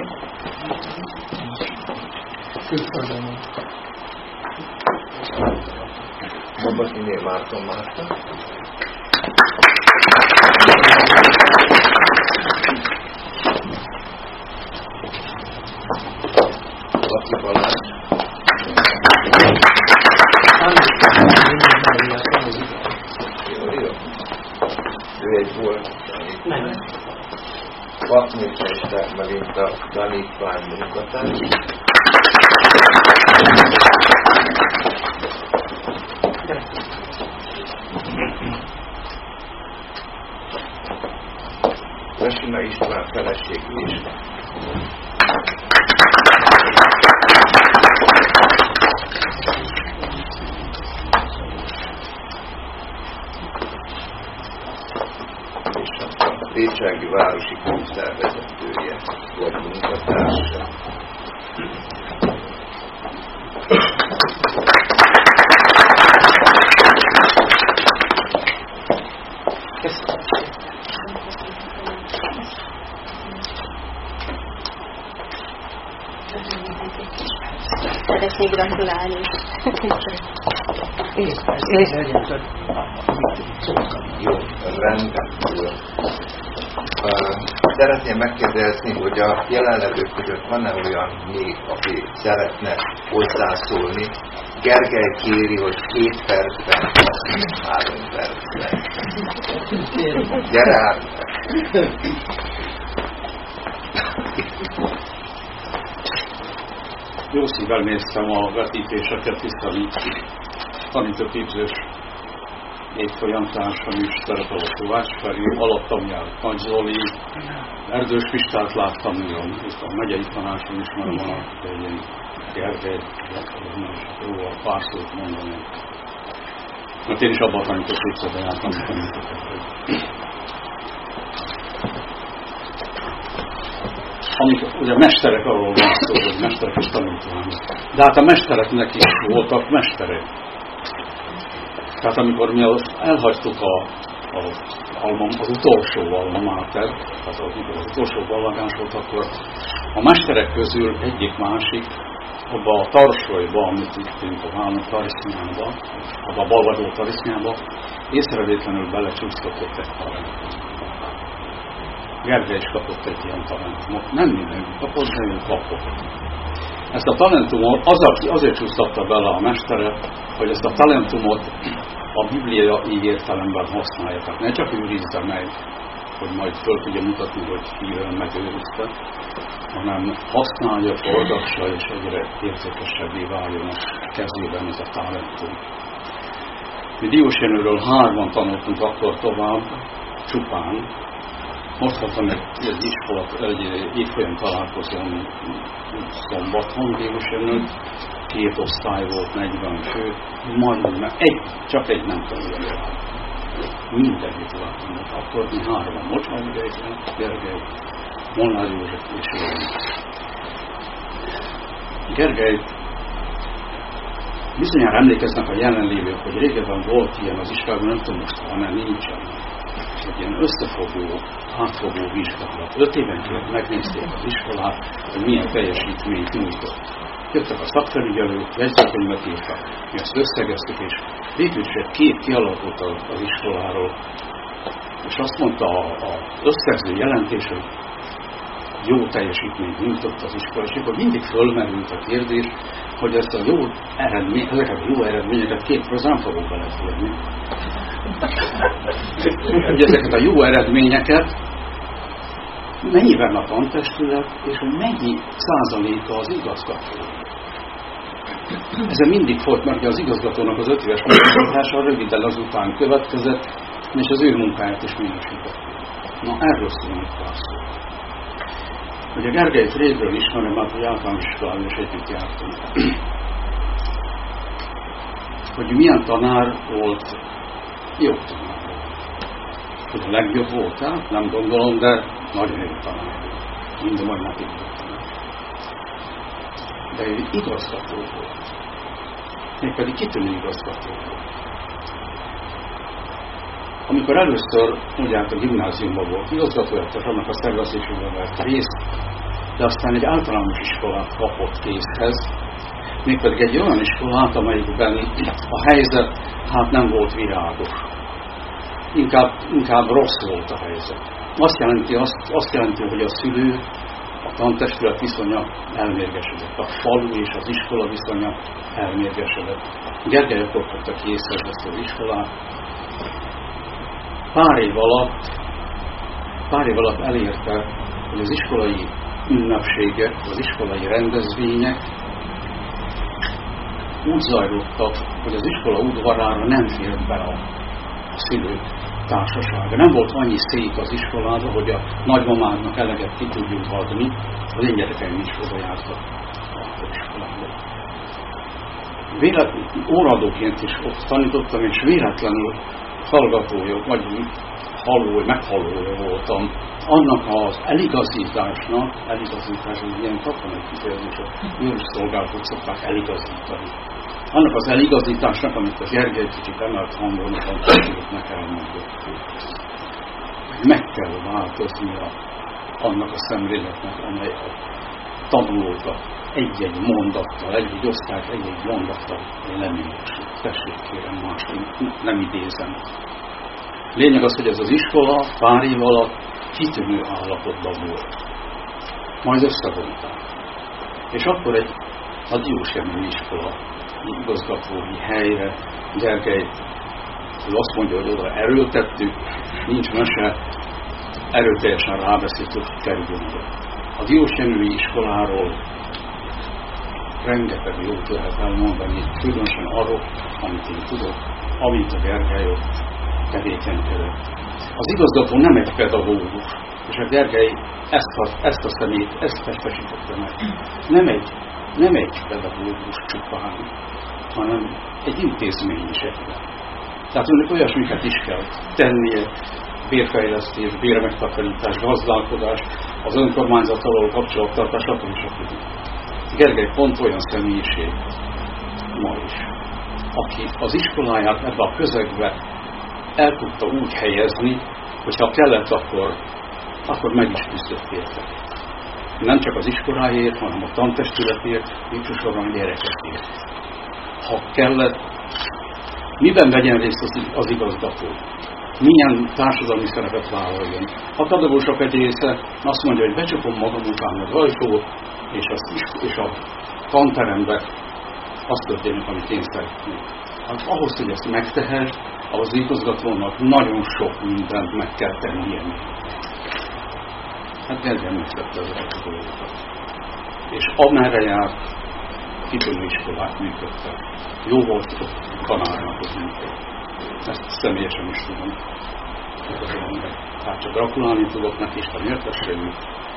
Babatiné Márton Márta. Laki Balázs. Jó, jó. Ő egy volt. Nem. Vakműcsester megint a tanítvány munkatárs. Vesina István feleség is. És a Pécsági Városi Könyvtár vezetője vagy munkatársa. gratulálni. Jó, rendben. Szeretném megkérdezni, hogy a jelenlevők között van-e olyan még, aki szeretne hozzászólni? Gergely kéri, hogy két percben, három percben. Gyere át! Jó szívvel néztem a vetítéseket, hiszen tanítóképzős évfolyamtársam is szerepel a Kovács Feri, alattam járt Nagy Zoli, Erdős Pistát láttam, itt a megyei tanácson is már van a ilyen Gergely, róla pár szót mondani. Mert én is abban a tanítóképzőben jártam, hogy tanítóképzőt. Amikor ugye mesterek arról van szó, hogy mesterek is tanítanak. De hát a mestereknek is voltak mesterek. Tehát amikor mi elhagytuk a, a, a, az utolsó alma máter, tehát amikor az utolsó ballagás volt, akkor a mesterek közül egyik-másik abba a tarsolyba, amit itt a Válnok tarisznyába, abba a balvadó tarisznyába, észrevétlenül belecsúsztatott egy talentumot. Gergely is kapott egy ilyen talentumot. Nem mindenki kapott, de ő kapott. Ezt a talentumot az, aki azért csúsztatta bele a mestere, hogy ezt a talentumot a bibliai értelemben használja. Tehát ne csak őrizze meg, hogy majd föl tudja mutatni, hogy híven megőrizte, hanem használja, forgassa és egyre értékesebbé váljon a kezében ez a talentum. Mi Diósjenőről hárman tanultunk akkor tovább, csupán. Most voltam egy, egy iskola, egy évfolyam találkozón szombaton Diósjenőn, két osztály volt, negyven fő, majdnem, egy, csak egy nem tanulja rá. Mindenkit láttam, akkor mi hárman, Mocsár Gergely, Molnár József és én. Gergely, bizonyára emlékeznek a jelenlévők, hogy régebben volt ilyen az iskolában, nem tudom most, hanem nincsen. Egy ilyen összefogó, átfogó vizsgálat. Öt évenként megnézték az iskolát, hogy milyen teljesítményt nyújtott. Jöttek a szakfelügyelők, jegyzőkönyvet írtak, mi ezt összegeztük, és végül is egy kép kialakult az iskoláról. És azt mondta az összegző jelentés, hogy jó teljesítményt nyújtott az iskola, és akkor mindig fölmerült a kérdés, hogy ezt a jó eredmény, ezeket a jó eredményeket két közben nem fogok beleférni. Hogy ezeket a jó eredményeket mennyiben a tantestület, és hogy mennyi százaléka az igazgató. Ezen mindig folyt, mert az igazgatónak az öt éves munkálása röviden azután következett, és az ő munkáját is minősített. Na, erről szólunk pár szó. Ugye Gergelyt régről ismerem, mert hogy általános iskolában is együtt jártunk. Hogy milyen tanár volt, jó tanár volt. Hogy a legjobb volt, hát nem gondolom, de nagyon jó tanár volt. Minden majd napig volt tanár. De ő igazgató volt. Mégpedig kitűnő igazgató volt. Amikor először úgy állt a gimnáziumban volt igazgatója, tehát annak a szervezésében vett részt, de aztán egy általános iskolát kapott készhez, mégpedig egy olyan iskolát, amelyikben a helyzet hát nem volt virágos. Inkább, inkább rossz volt a helyzet. Azt jelenti, azt, azt jelenti, hogy a szülő, a tantestület viszonya elmérgesedett, a falu és az iskola viszonya elmérgesedett. Gergely akkor kapta készhez ezt az iskolát. Pár év alatt, pár év alatt elérte, hogy az iskolai ünnepségek, az iskolai rendezvények úgy zajlottak, hogy az iskola udvarára nem fért be a szülők társasága. Nem volt annyi szék az iskolában, hogy a nagymamáknak eleget ki tudjunk adni, az én gyerekeim is oda jártak az iskolába. Véletlenül, óradóként is ott tanítottam, és véletlenül hallgatója, vagy halló, meghallója voltam annak az eligazításnak, eligazítás, hogy ilyen katonai kifejezés, a őrös szolgálatot szokták eligazítani. Annak az eligazításnak, amit a Gergely kicsit emelt hangon, meg kell mondani. Meg kell változnia annak a szemléletnek, amely a tanulókat egy-egy mondattal, egy-egy osztályt egy-egy mondattal leminősít. Tessék kérem, más nem idézem. Lényeg az, hogy ez az iskola pár év alatt kitűnő állapotban volt. Majd összevonták. És akkor egy a Diósjenő iskola igazgatói helyre Gergely, ő azt mondja, hogy oda erőltettük, nincs mese, erőteljesen rábeszéltük, kerüljön oda. A Diósjenői iskoláról rengeteg jót lehet elmondani, különösen arról, amit én tudok, amit a Gergely ott tevékenykedett. Az igazgató nem egy pedagógus, és a Gergely ezt a, ezt a szemét, ezt testesítette meg. Nem egy, nem egy pedagógus csupán, hanem egy intézmény is egyben. Tehát önnek olyasmiket is kell tennie, bérfejlesztés, bérmegtakarítás, gazdálkodás, az önkormányzattal való kapcsolattartás, stb. stb. Gergely pont olyan személyiség ma is, aki az iskoláját ebbe a közegbe el tudta úgy helyezni, hogyha kellett, akkor, akkor meg is küzdött érte. Nem csak az iskoláért, hanem a tantestületért, végsősorban a gyerekekért. Ha kellett, miben vegyen részt az, az igazgató? Milyen társadalmi szerepet vállaljon? A pedagógusok egy része azt mondja, hogy becsapom magam után az ajtót, és, az, és a tanterembe azt történik, amit én szeretnék. Hát ahhoz, hogy ezt megtehess, az igazgatónak nagyon sok mindent meg kell tennie. Hát Gergely megtette ezeket a dolgokat. És amerre járt, kitűnő iskolák működtek. Jó volt a tanárnak, hogy működtek. Ezt személyesen is tudom. Hát csak gratulálni tudok neki, Isten értességű.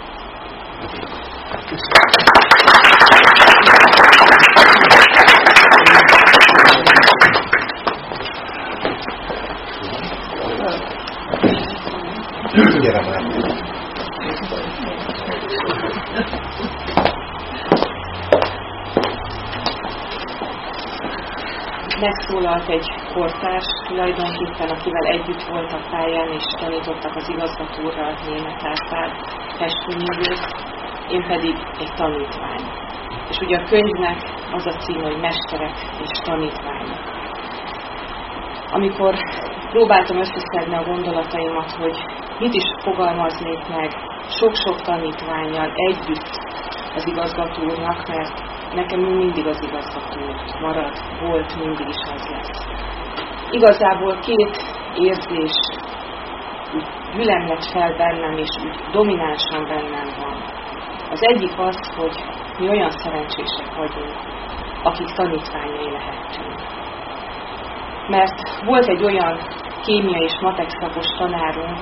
Megszólalt egy kortárs, tulajdonképpen akivel együtt voltak pályán és tanítottak az igazgatóra, Németh Árpád, festőművész, én pedig egy tanítvány. És ugye a könyvnek az a cím, hogy Mesterek és tanítványok. Amikor próbáltam összeszedni a gondolataimat, hogy mit is fogalmaznék meg sok-sok tanítvánnyal együtt az igazgatónak, mert nekem ő mindig az igazgató marad, volt, mindig is az lesz. Igazából két érzés úgy gyülemlett fel bennem, és úgy dominánsan bennem van. Az egyik az, hogy mi olyan szerencsések vagyunk, akik tanítványai lehettünk. Mert volt egy olyan kémia és matek szakos tanárunk,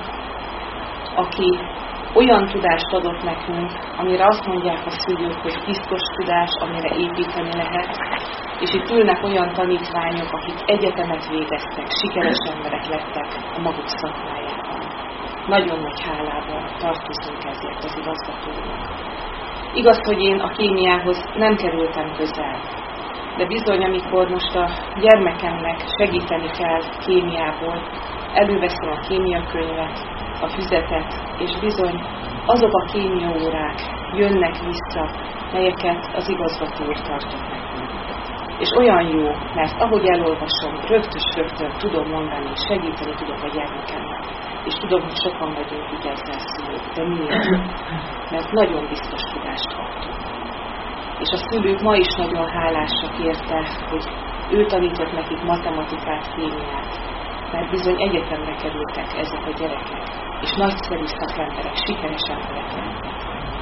aki olyan tudást adott nekünk, amire azt mondják a szülők, hogy biztos tudás, amire építeni lehet, és itt ülnek olyan tanítványok, akik egyetemet végeztek, sikeres emberek lettek a maguk szakmájában. Nagyon nagy hálával tartozunk ezért az igazgatónak. Igaz, hogy én a kémiához nem kerültem közel, de bizony, amikor most a gyermekemnek segíteni kell kémiából, előveszem a kémiakönyvet, a füzetet, és bizony azok a kémiaórák jönnek vissza, melyeket az igazgató úr tartott nekünk. És olyan jó, mert ahogy elolvasom, rögtön-rögtön tudom mondani, segíteni tudok a gyermekemnek. És tudom, hogy sokan vagyunk így ezzel szülők, de miért? Mert nagyon biztos tudást kaptunk. És a szülők ma is nagyon hálásak érte, hogy ő tanított nekik matematikát, kémiát, mert bizony egyetemre kerültek ezek a gyerekek, és nagyszerű szakemberek, sikeres emberek lettek.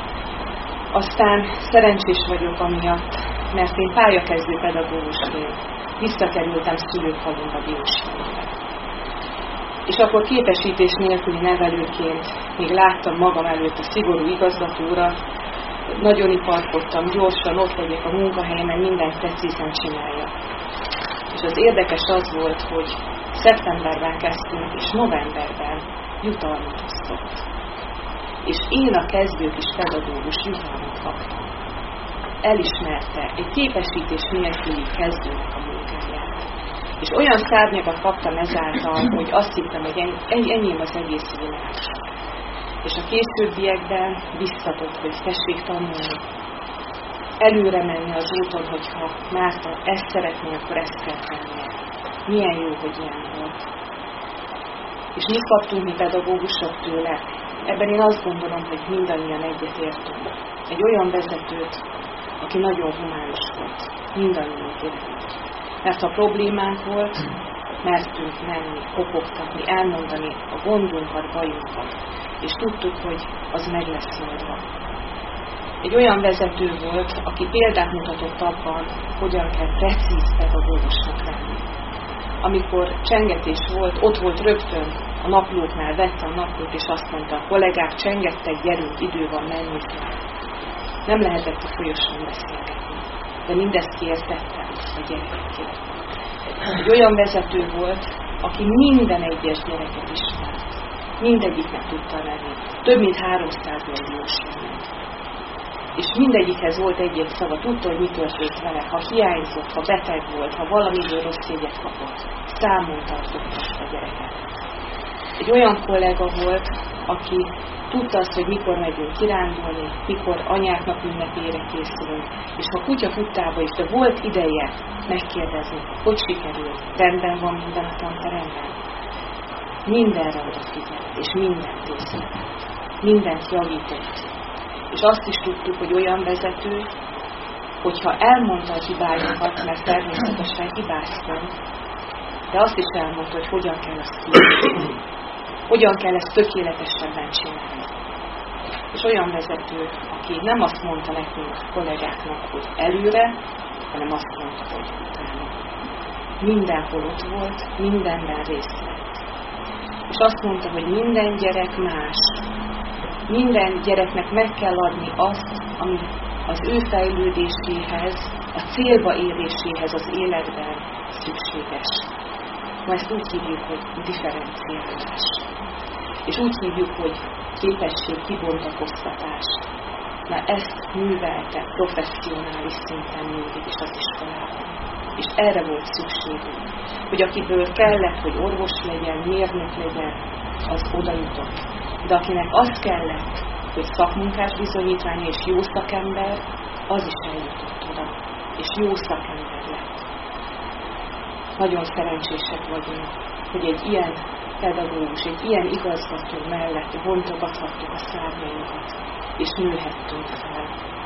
Aztán szerencsés vagyok amiatt, mert én pályakezdő pedagógusként visszakerültem szülőfalumba Diósjenőbe. És akkor képesítés nélküli nevelőként még láttam magam előtt a szigorú igazgatóra, nagyon iparkodtam, gyorsan ott vagyok a munkahelyemen, mindent precízen csinálja. És az érdekes az volt, hogy szeptemberben kezdtünk, és novemberben jutalmat osztott. És én a kezdő kis pedagógus jutalmat kaptam. Elismerte egy képesítés nélküli kezdőnek a munkáját. És olyan szárnyakat kaptam ezáltal, hogy azt hittem, hogy enyém az egész világ. És a későbbiekben biztatott, hogy tessék tanulni, előre menni az úton, hogyha Márta ezt szeretné, akkor ezt kell tennie. Milyen jó, hogy ilyen volt. És mit kaptunk mi pedagógusok tőle? Ebben én azt gondolom, hogy mindannyian egyetértünk. Egy olyan vezetőt, aki nagyon humános volt. Mindannyiunk iránt. Mert ha problémánk volt, mertünk menni, kopogtatni, elmondani a gondunkat, bajunkat. És tudtuk, hogy az meg lesz oldva. Egy olyan vezető volt, aki példát mutatott abban, hogyan kell precíz pedagógusnak lenni. Amikor csengetés volt, ott volt rögtön a naplóknál, vette a naplót, és azt mondta, a kollégák csengettek, gyerünk, idő van, menni kell. Nem lehetett a folyosón beszélgetni, de mindezt kiértette a gyerekekért. Egy olyan vezető volt, aki minden egyes gyereket ismert. Mindegyiknek tudta lenni. Több mint háromszáz jósolni. És mindegyikhez volt egy-egy szava, tudta, hogy mi történt vele, ha hiányzott, ha beteg volt, ha valamiből rossz jegyet kapott. Számon tartotta a gyereket. Egy olyan kollega volt, aki tudta azt, hogy mikor megyünk kirándulni, mikor anyáknak ünnepére készülünk, és ha kutya futtába is, de volt ideje megkérdezni, hogy sikerült, rendben van minden a tanteremben. Mindenre odafigyelt, és mindent észrevett, mindent javított. És azt is tudtuk, hogy olyan vezető, hogyha elmondta a hibájukat, mert természetesen hibáztunk, de azt is elmondta, hogy hogyan kell azt kívülni, hogyan kell ezt tökéletesebben csinálni. És olyan vezető, aki nem azt mondta nekünk, kollégáknak, hogy előre, hanem azt mondta, hogy utána. Mindenhol ott volt, mindenben részt vett. És azt mondta, hogy minden gyerek más. Minden gyereknek meg kell adni azt, ami az ő fejlődéséhez, a célba éréséhez az életben szükséges. Ma ezt úgy hívjuk, hogy differenciálás. És úgy hívjuk, hogy képesség kibontakoztatás. Na ezt művelte professzionális szinten mindig is az iskolában. És erre volt szükségünk, hogy akiből kellett, hogy orvos legyen, mérnök legyen, az oda jutott. De akinek az kellett, hogy szakmunkás bizonyítvány és jó szakember, az is eljutott oda. És jó szakember lett. Nagyon szerencsések vagyunk, hogy egy ilyen pedagógus, egy ilyen igazgató mellett bontogathattuk a szárnyainkat, és nőhettünk fel.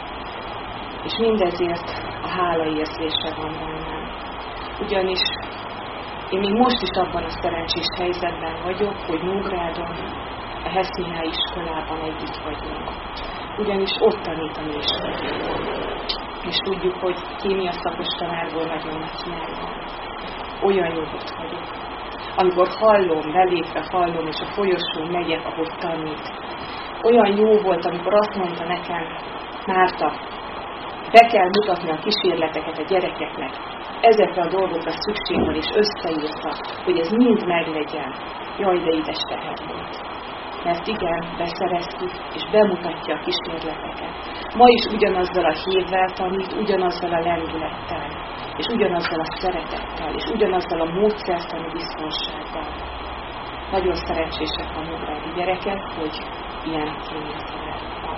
És mindezért a hálaérzése van bennem. Ugyanis én még most is abban a szerencsés helyzetben vagyok, hogy Nógrádon, a Hesz Mihály iskolában együtt vagyunk. Ugyanis ott tanítani is vagyunk. És tudjuk, hogy kémia szakos tanárból nagyon nagy hiány van. Olyan nyugodt vagyok. Amikor hallom, belépve hallom, és a folyosón megyek, ahogy tanít. Olyan jó volt, amikor azt mondta nekem, Márta, be kell mutatni a kísérleteket a gyerekeknek. Ezekre a dolgokra szükség van, és összeírta, hogy ez mind meglegyen. Jaj, de édes teher volt. Mert igen, beszereztük, és bemutatja a kísérleteket. Ma is ugyanazzal a hívvel tanít, ugyanazzal a lendülettel, és ugyanazzal a szeretettel, és ugyanazzal a módszertani biztonsággal. Nagyon szerencsések a nógrádi gyerekek, hogy ilyen kémia van.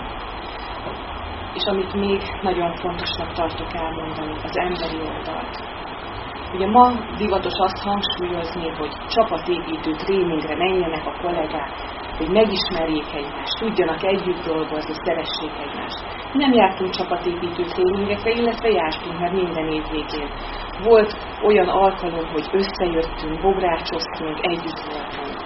És amit még nagyon fontosnak tartok elmondani, az emberi oldalt. Ugye ma divatos azt hangsúlyozni, hogy csapatépítő tréningre menjenek a kollégák, hogy megismerjék egymást, tudjanak együtt dolgozni, szeressék egymást. Nem jártunk csapatépítő tréningekre, illetve jártunk, mert minden év végén. Volt olyan alkalom, hogy összejöttünk, bográcsoztunk, együtt voltunk.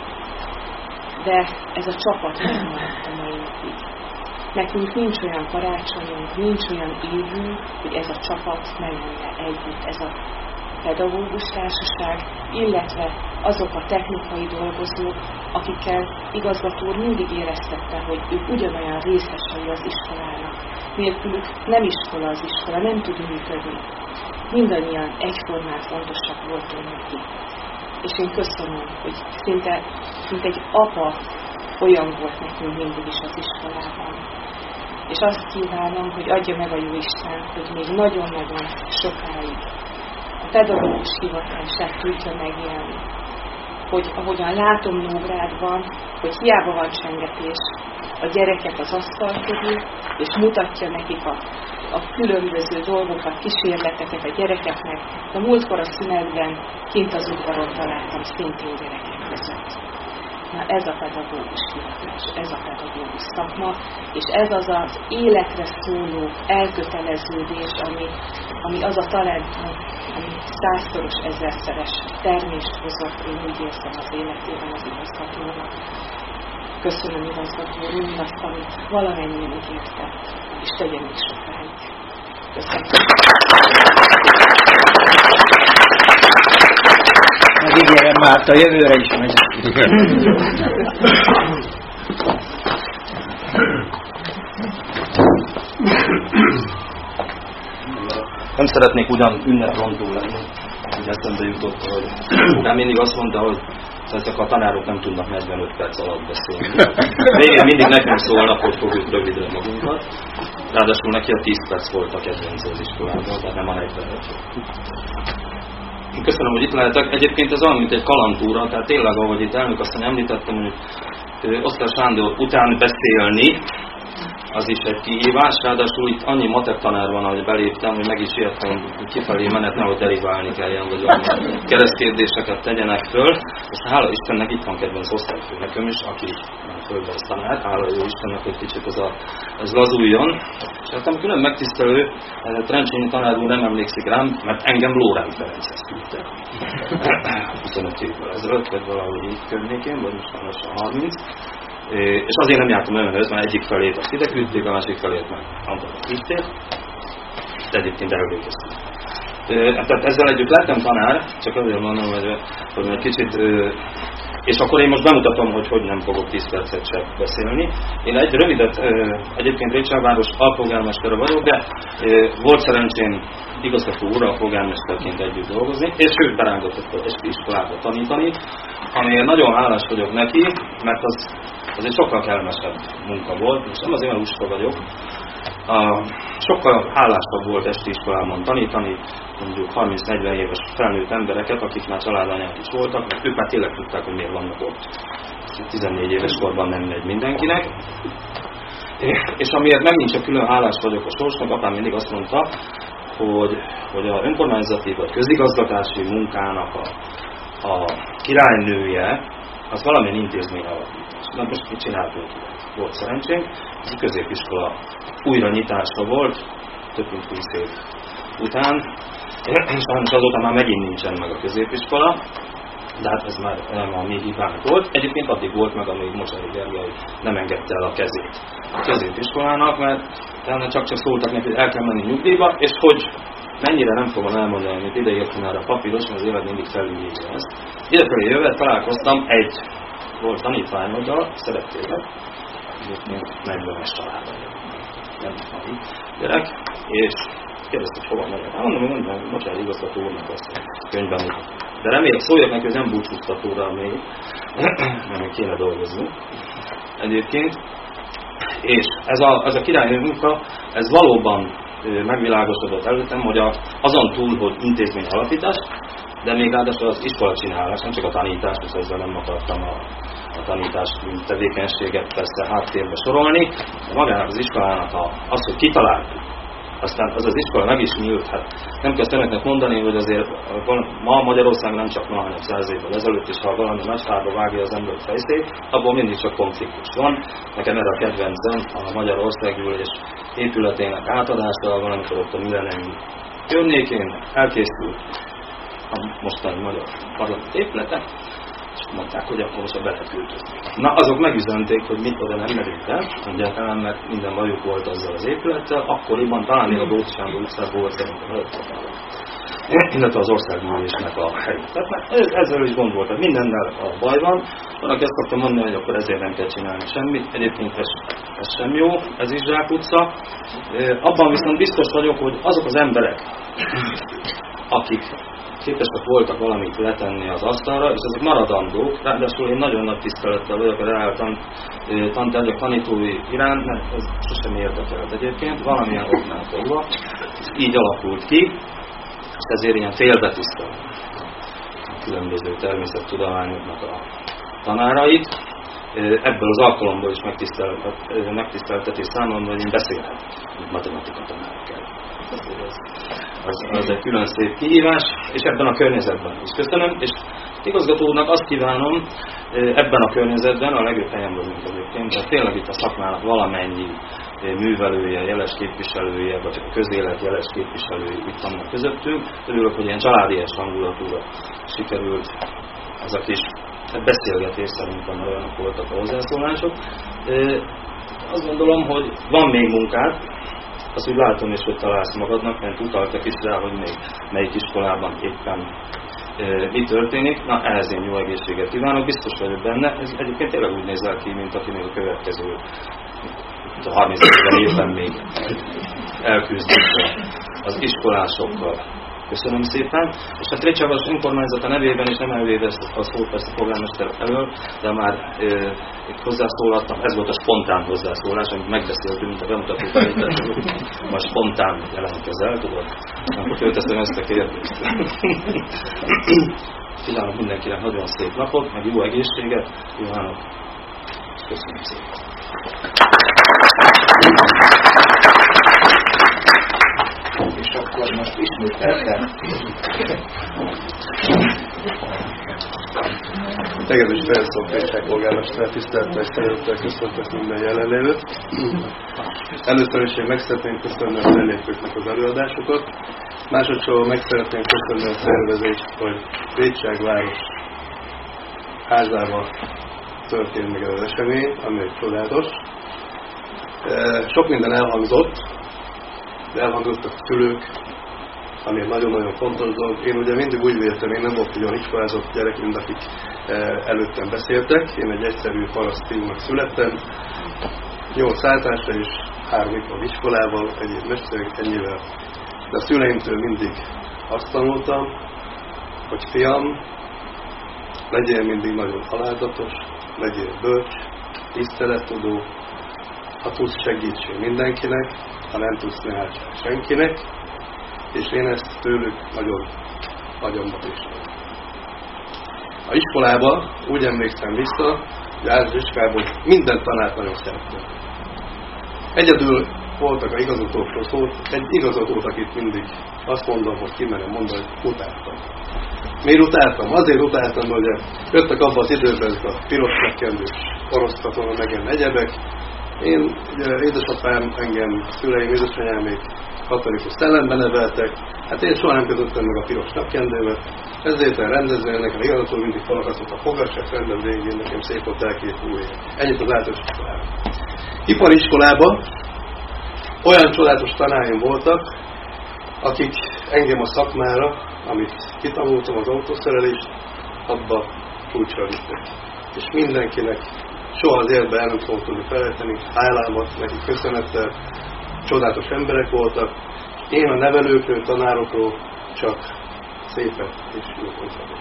De ez a csapat megmaradt a mai napig. Nekünk nincs olyan karácsonyunk, nincs olyan évünk, hogy ez a csapat ne lenne együtt, ez a pedagógus társaság, illetve azok a technikai dolgozók, akikkel igazgató úr mindig éreztette, hogy ők ugyanolyan részesei az iskolának. Nélkülük nem iskola az iskola, nem tud működni. Mindannyian egyformán fontosak voltunk neki. És én köszönöm, hogy szinte, szinte egy apa olyan volt nekünk mindig is az iskolában. És azt kívánom, hogy adja meg a Jóisten, hogy még nagyon-nagyon sokáig a pedagógus hivatását tudja megélni. Hogy ahogyan látom Nógrádban, hogy hiába van csengetés, a gyerekek az asztal körül, és mutatja nekik a, a különböző dolgokat, kísérleteket a gyerekeknek. De múltkor a szünetben kint az udvaron találtam szintén gyerekek között. Na ez a pedagógus hivatás, ez a pedagógus szakma, és ez az az életre szóló elköteleződés, ami, ami az a talent, ami százszoros, ezerszeres termést hozott, én úgy érzem az életében az igazgatónak. Köszönöm igazgató úr azt, amit valamennyien ígértett, és tegyen még sokáig. Köszönöm. Megígérem már, a jövőre is megy. Nem szeretnék ugyan ünneprontó lenni, hogy eszembe jutott, hogy rám mindig azt mondta, hogy ezek a tanárok nem tudnak negyvenöt perc alatt beszélni. Végén mindig nekem szólnak, hogy fogjuk rövidre magunkat. Ráadásul neki a tíz perc volt a kedvenc az iskolában, tehát nem a negyvenöt. Köszönöm, hogy itt lehetek. Egyébként ez olyan, mint egy kalantúra, tehát tényleg, ahogy itt elnök aztán említettem, hogy Oszkár Sándor után beszélni, az is egy kihívás, ráadásul itt annyi matek tanár van, ahogy beléptem, hogy meg is értem, hogy kifelé menet nehogy deriválni kelljen, vagy olyan keresztkérdéseket tegyenek föl. És hála Istennek itt van kedvenc osztályfőnököm is, aki földrajz tanár, hála jó Istennek, hogy kicsit ez, a, ez lazuljon. És hát külön megtisztelő, Trencsényi tanár úr nem emlékszik rám, mert engem Lórán Ferenchez küldtek. huszonöt évvel ezelőtt, vagy valahogy így környékén, vagy most már harminc. És azért nem jártam önhöz, mert egyik felét azt ide küldték, a másik felét meg Antalra küldték, de egyébként elvégeztem. Tehát ezzel együtt lettem tanár, csak azért mondom, hogy, hogy egy kicsit, és akkor én most bemutatom, hogy hogy nem fogok tíz percet sem beszélni. Én egy rövidet, egyébként Récselváros alpolgármestere vagyok, de volt szerencsém igazgató úrral polgármesterként együtt dolgozni, és ő berángatott az esti iskolába tanítani, amiért nagyon hálás vagyok neki, mert az, az egy sokkal kellemesebb munka volt, és nem azért, mert lusta vagyok. A, sokkal hálásabb volt esti iskolában tanítani, mondjuk harminc-negyven éves felnőtt embereket, akik már családanyák is voltak, mert ők már tényleg tudták, hogy miért vannak ott. tizennégy éves korban nem megy mindenkinek. És amiért megint csak külön hálás vagyok a sorsnak, apám mindig azt mondta, hogy, hogy a önkormányzati vagy közigazgatási munkának a, a királynője az valamilyen intézmény alapítás. Na most mit csináltunk? Volt szerencsénk, ez a középiskola újranyitása volt, több mint húsz év után, és sajnos azóta már megint nincsen meg a középiskola, de hát ez már nem a mi hibánk volt. Egyébként addig volt meg, amíg Mocsari Gergely nem engedte el a kezét a középiskolának, mert csak-csak szóltak neki, hogy el kell menni nyugdíjba, és hogy mennyire nem fogom elmondani, amit ide írtam már a papíros, mert az élet mindig felülírja ezt. Idefelé jövet találkoztam egy volt tanítványoddal, szerettélek, egyébként negyvenes családban, nem tudom, gyerek, és kérdezte, hogy hova megyek. Hát mondom, hogy mondom, Mocsari igazgató úrnak azt a könyvben mutatom. De remélem, szóljak neki, hogy nem búcsúztatóra még, mert még kéne dolgozni egyébként. És ez a, ez a királynő munka, ez valóban megvilágosodott előttem, hogy a, azon túl, hogy intézmény alapítás, de még ráadásul az iskola csinálás, nem csak a tanítás, és ezzel nem akartam a, a tanítás tevékenységet persze háttérbe sorolni, de magának az iskolának a, az, hogy kitaláltuk, aztán az az iskola meg is nyílt, hát nem kell önöknek mondani, hogy azért ma Magyarország nem csak ma, hanem száz évvel ezelőtt is, ha valami nagy fába vágja az ember fejszét, abból mindig csak konfliktus van. Nekem erre a kedvencem a Magyarországgyűlés épületének átadása, valamikor ott a millennium környékén elkészült a mostani magyar parlament épülete, és mondták, hogy akkor most be lehet költözni. Na, azok megüzenték, hogy mit oda nem merült el, egyáltalán, mert minden bajuk volt azzal az épülettel, akkoriban talán még a Dócz Sándor utcában volt szerintem előtt, illetve az országgyűlésnek a helyét. Tehát ezzel is gond volt, tehát mindennel a baj van. Vannak ezt szoktam mondani, hogy akkor ezért nem kell csinálni semmit. Egyébként ez, ez sem jó, ez is zsákutca. Abban viszont biztos vagyok, hogy azok az emberek, akik képesek voltak valamit letenni az asztalra, és ezek maradandók, ráadásul én nagyon nagy tisztelettel vagyok a reál tantárgyak tanítói iránt, mert ez sosem érdekelt egyébként, valamilyen oknál fogva. Így alakult ki, és ezért ilyen félbetisztelem a különböző természettudományoknak a tanárait. ebből az alkalomból is megtiszteltetés számomra, hogy én beszélhetek matematika tanárokkel. Az, az, az egy külön szép kihívás, és ebben a környezetben is köszönöm, és igazgatónak azt kívánom, ebben a környezetben a legjobb helyen vagyunk egyébként, tehát tényleg itt a szakmának valamennyi művelője, jeles képviselője, vagy a közélet jeles képviselői itt vannak közöttünk. Örülök, hogy ilyen családias hangulatúra sikerült ez a kis beszélgetés, szerintem olyanok voltak a hozzászólások. Azt gondolom, hogy van még munkád, azt úgy látom is, hogy találsz magadnak, mert utaltak is rá, hogy még melyik iskolában éppen mi történik. Na, ehhez én jó egészséget kívánok, biztos vagyok benne. Ez egyébként tényleg úgy nézel ki, mint akinek a következő a harminc évben még elküzdik az iskolásokkal. Köszönöm szépen. És a Trécsavas önkormányzata nevében is nem elvéve a szót persze polgármester elől, de már e, itt hozzászólattam. Ez volt a spontán hozzászólás, amit megbeszéltünk, mint a bemutató felvételről. Majd spontán jelentkezel, tudod? Akkor fölteszem ezt a kérdést. Kívánok mindenkinek nagyon szép napot, meg jó egészséget. Kívánok. Köszönöm szépen. És akkor most ismételten. Teged is felszól Pécsák polgármester, tisztelettel és szeretettel köszöntök minden jelenlévőt. Először is én meg szeretném köszönni a fellépőknek az előadásokat. Másodszor meg szeretném köszönni a szervezést, hogy Pécsák város házában történt meg az esemény, ami egy csodálatos. Sok minden elhangzott, de elhangzottak a szülők, ami egy nagyon-nagyon fontos dolog. Én ugye mindig úgy véltem, én nem volt olyan iskolázott gyerek, mint akik előttem beszéltek. Én egy egyszerű paraszt fiúnak születtem, nyolc áltásra és három ipar iskolával, egyéb mesterek, ennyivel. De a szüleimtől mindig azt tanultam, hogy fiam, legyél mindig nagyon alázatos, legyél bölcs, tisztelettudó, ha tudsz, segítsél mindenkinek, ha nem tudsz, ne hátsál senkinek, és én ezt tőlük nagyon agyamba is. A iskolába úgy emlékszem vissza, hogy általános iskolában minden tanárt nagyon szerettem. Egyedül voltak a igazgatókról szót, egy igazgatót, akit mindig azt mondom, hogy kimerem mondani, hogy utáltam. Miért utáltam? Azért utáltam, hogy jöttek abban az időben a piros megkendős orosz katona, meg egyebek. Én, ugye, édesapám, engem, szüleim, édesanyám még katolikus szellemben neveltek, hát én soha nem kötöttem meg a piros napkendőmet, ezért a rendezvény, nekem igazatól mindig falakasztott a fogasság, rendben végén nekem szép ott elképülni. Ennyit az általános iskolában. Ipari iskolában olyan csodálatos tanáraim voltak, akik engem a szakmára, amit kitanultam, az autószerelést, abba kulcsra vittek. És mindenkinek soha az életben el nem fogom tudni felejteni, hálámat, nekik köszönettel, csodálatos emberek voltak. Én a nevelőkről, tanárokról csak szépet és jókat mondhatok.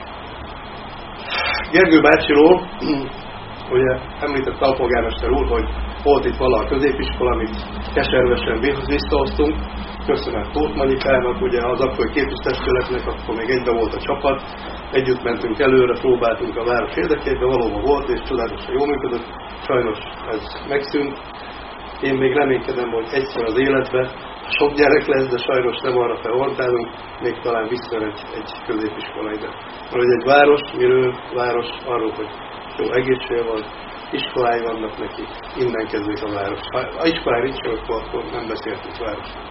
Gergő bácsiról, ugye említett alpolgármester úr, hogy volt itt vala a középiskola, amit keservesen visszahoztunk. Köszönet Tóth Manikának, ugye az akkori képviselőtestületnek, akkor még egyben volt a csapat, együtt mentünk előre, próbáltunk a város érdekében, valóban volt, és csodálatosan jól működött. Sajnos ez megszűnt. Én még reménykedem, hogy egyszer az életben sok gyerek lesz, de sajnos nem arra felorientálunk, még talán vissza egy, egy középiskola ide. Mert egy város, miről város? Arról, hogy jó egészsége van, iskolái vannak neki, innen kezdődik a város. Ha iskolái nincs, akkor, akkor nem beszéltünk városról.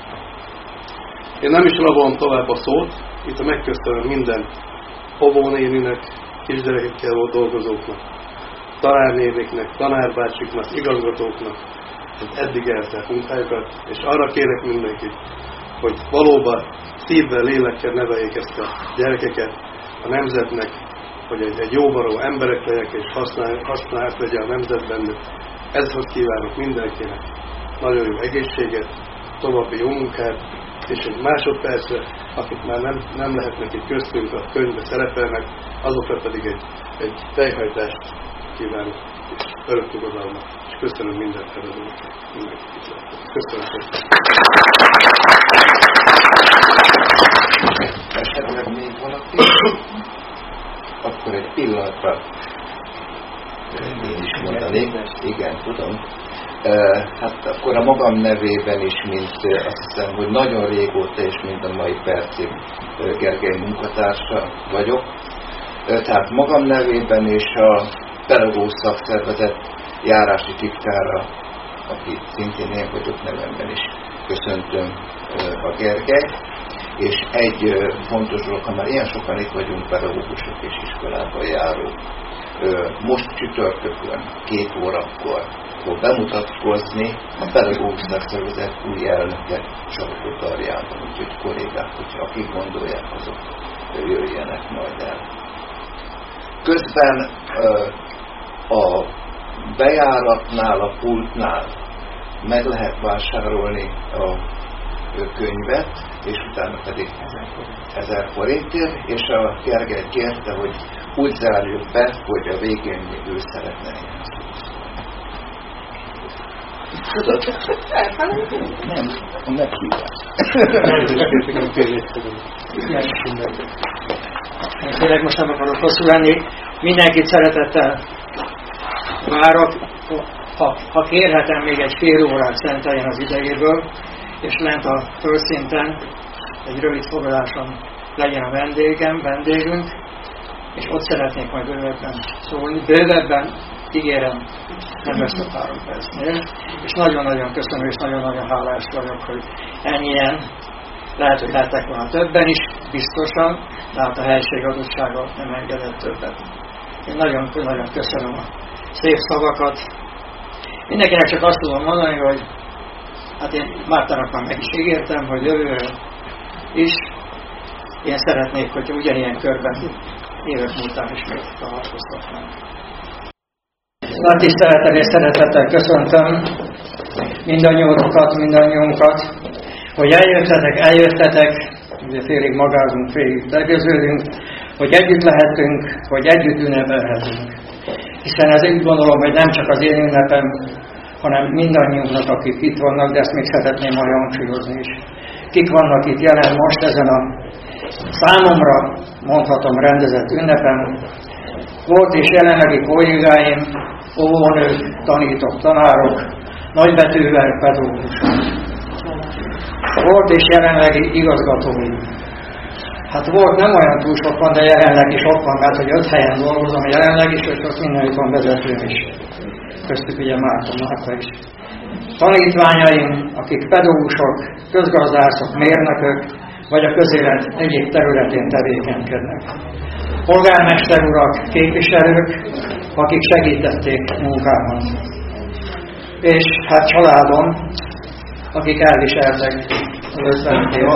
Én nem is rabolom tovább a szót, itt megköszönöm minden óvónéninek, kisgyerekekkel volt dolgozóknak, tanárnéniknek, tanárbácsiknak, igazgatóknak, hogy eddig eltelt munkájukat, és arra kérek mindenkit, hogy valóban szívvel, lélekkel neveljék ezt a gyerekeket a nemzetnek, hogy egy, egy jóbaró emberek legyek, és használ, használt legyen a nemzet bennük. Ezzel kívánok mindenkinek nagyon jó egészséget, további jó munkát, és egy másodpercre, akik már nem, nem lehetnek itt köztünk, a könyvbe szerepelnek, azokra pedig egy, egy fejhajtást kívánok, és örök nyugodalmat, és köszönöm minden előadónak, mindenkit. Köszönöm szépen. Esetleg még valaki? Akkor egy pillanatra én is mondanék. Igen, tudom. Hát akkor a magam nevében is, mint azt hiszem, hogy nagyon régóta és mind a mai percig Gergely munkatársa vagyok. Tehát magam nevében és a pedagógus szakszervezet járási titkára, aki szintén én vagyok, nevemben is köszöntöm a Gergelyt. És egy fontos dolog, ha már ilyen sokan itt vagyunk, pedagógusok és iskolában járók, most csütörtökön, két órakor fog bemutatkozni a pedagógus szakszervezet új elnöke Salgótarjánban, úgyhogy kollégák, hogyha akik gondolják, azok jöjjenek majd el. Közben a bejáratnál, a pultnál meg lehet vásárolni a könyvet, és utána pedig ezer forintért, és a Gergely kérte, hogy úgy zárjuk be, hogy a végén még ő szeretne ilyen Tudod? Nem, a meghívás. Tényleg most nem akarok hosszú lenni. Mindenkit szeretettel várok. Ha, ha kérhetem, még egy fél órát szenteljen az idejéből, és lent a földszinten egy rövid fogadáson legyen a vendégem, vendégünk, és ott szeretnék majd bővebben szólni. Bővebben, ígérem, nem lesz a három percnél. És nagyon-nagyon köszönöm, és nagyon-nagyon hálás vagyok, hogy ennyien, lehet, hogy lehetek volna többen is, biztosan, de hát a helység adottsága nem engedett többet. Én nagyon-nagyon köszönöm a szép szavakat. Mindenkinek csak azt tudom mondani, hogy hát én Mártának már meg is ígértem, hogy jövőre is én szeretnék, hogyha ugyanilyen körben évek múltán ismét találkoztatnánk. Nagy tisztelettel és szeretettel köszöntöm mindannyiótokat, mindannyiunkat, hogy eljöttetek, eljöttetek, ugye félig magázunk, félig tegeződünk, hogy együtt lehetünk, hogy együtt ünnepelhetünk. Hiszen ez úgy gondolom, hogy nem csak az én ünnepem, hanem mindannyiunknak, akik itt vannak, de ezt még szeretném majd hangsúlyozni is. Kik vannak itt jelen most ezen a számomra, mondhatom, rendezett ünnepen. Volt és jelenlegi kollégáim, óvónők, tanítók, tanárok, nagybetűvel pedagógusok. Volt és jelenlegi igazgatói. Hát volt, nem olyan túl sok van, de jelenleg is ott van, mert hogy öt helyen dolgozom jelenleg is, és ott mindenütt van vezetőm is. Köztük ugye Márton Márta is. Tanítványaim, akik pedagógusok, közgazdászok, mérnökök, vagy a közélet egyéb területén tevékenykednek. Polgármester urak, képviselők, akik segítették munkámat. És hát családom, akik elviseltek az ötven év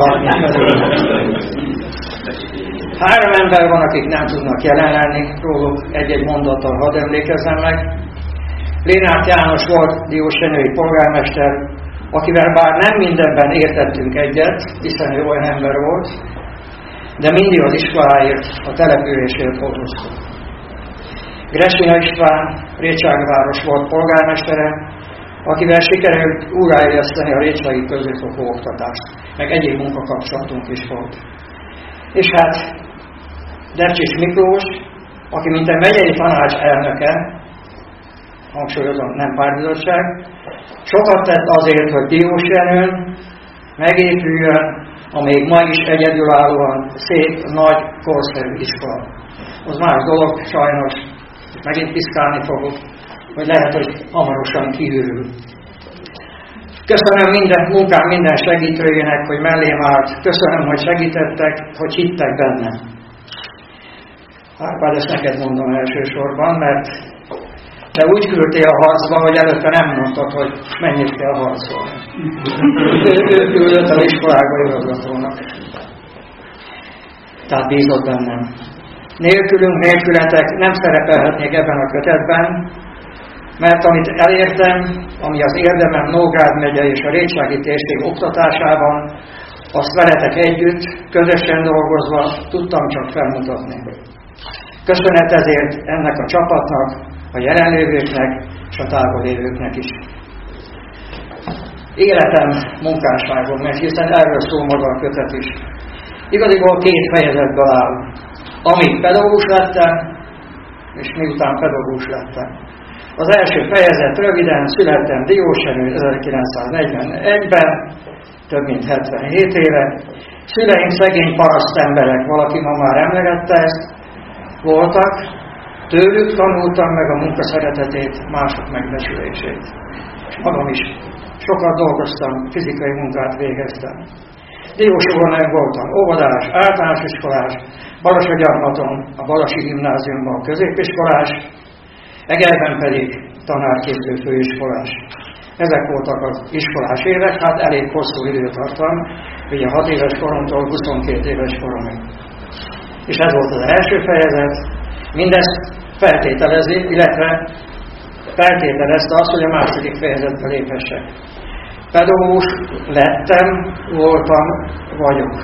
Három ember van, akik nem tudnak jelen lenni, róluk egy-egy mondattal hadd emlékezzem meg. Lénárd János volt diósjenői polgármester, akivel bár nem mindenben értettünk egyet, hiszen ő olyan ember volt, de mindig az iskoláért, a településért dolgozott. Gresina István Récságváros volt polgármestere, akivel sikerült újraéleszteni a récsági középfokú oktatást, meg egyéb munkakapcsolatunk is volt. És hát Devcsics Miklós, aki mint a megyei tanács elnöke, hangsúlyozom, nem pártbizottság, sokat tett azért, hogy Diósjenőn megépüljön a még ma is egyedülállóan szép, nagy, korszerű iskola. Az más dolog, sajnos, és megint piszkálni fogok, hogy lehet, hogy hamarosan kiürül. Köszönöm minden munkám minden segítőjének, hogy mellém állt. Köszönöm, hogy segítettek, hogy hittek bennem. Árpád, ezt neked mondom elsősorban, mert te úgy küldtél a harcba, hogy előtte nem mondtad, hogy mennyit kell harcolni. Ő küldött az iskolába igazgatónak. Tehát bízott bennem. Nélkülünk, nélkületek nem szerepelhetnék ebben a kötetben, mert amit elértem, ami az érdemem Nógrád megye és a Récsági térség oktatásában, azt veletek együtt, közösen dolgozva tudtam csak felmutatni. Köszönet ezért ennek a csapatnak, a jelenlévőknek és a távolévőknek is. Életem munkásságom, mert hiszen erről szól maga a kötet is. Igaziból két fejezetből áll. Amíg pedagógus lettem, és miután pedagógus lettem. Az első fejezet röviden: születtem Diósjenő ezerkilencszáznegyvenegyben, több mint hetvenhét éve. Szüleim szegény parasztemberek, valaki ma már emlegette ezt, voltak, tőlük tanultam meg a munka szeretetét, mások megbecsülését. És magam is sokat dolgoztam, fizikai munkát végeztem. Diósugornán voltam óvodás, általános iskolás, Balassagyarmaton, a Balasi Gimnáziumban középiskolás, Egerben pedig tanárképző főiskolás. Ezek voltak az iskolás évek, hát elég hosszú időtartam, ugye hat éves koromtól huszonkét éves koromig. És ez volt az első fejezet, mindezt feltételezi, illetve feltételezte azt, hogy a második fejezetbe léphessek. Pedagógus lettem, voltam, vagyok.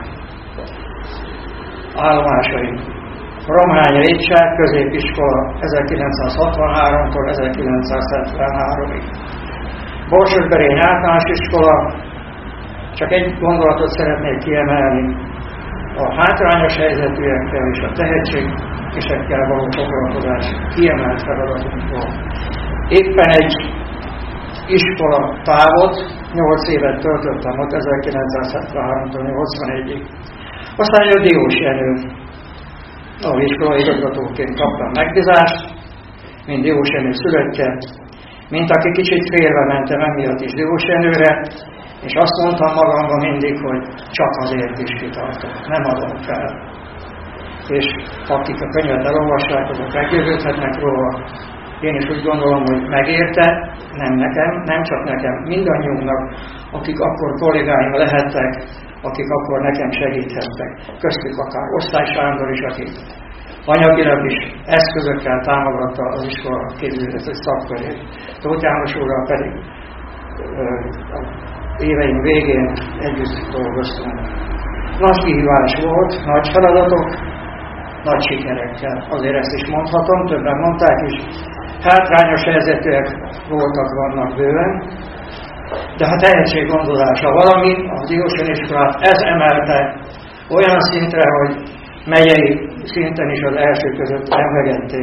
Állomásaim: Romhány Rétság középiskola ezerkilencszázhatvanháromtól ezerkilencszázhetvenháromig. Borsodberény általános iskola, csak egy gondolatot szeretnék kiemelni: a hátrányos helyzetűekkel és a tehetségesekkel való foglalkozás kiemelt feladatunk volt. Éppen egy iskola távot, nyolc évet töltöttem ott, ezerkilencszázhetvenháromtól nyolcvanegyig. Aztán jött Diósjenő. A iskolai igazgatóként kaptam megbízást, mint Diósjenő szülöttje, mint aki kicsit félve mentem emiatt is Diósjenőre, és azt mondtam magamban mindig, hogy csak azért is kitartok, nem adom fel. És akik a könyvet elolvassák, azok meggyőződhetnek róla. Én is úgy gondolom, hogy megérte, nem nekem, nem csak nekem, mindannyiunknak, akik akkor kollégáim lehettek, akik akkor nekem segíthettek. Köztük akár Osztály Sándor is, aki anyagilag is eszközökkel támogatta az iskola képzőzeti szakkörét. Tóth János úrral pedig ö, éveim végén együtt dolgoztunk. Nagy kihívás volt, nagy feladatok, nagy sikerekkel. Azért ezt is mondhatom, többen mondták is. Hátrányos helyzetűek voltak, vannak bőven, de ha tehetséggondolása valami, a Diósjenő iskolát ez emelte olyan szintre, hogy megyei szinten is az első között emlegették.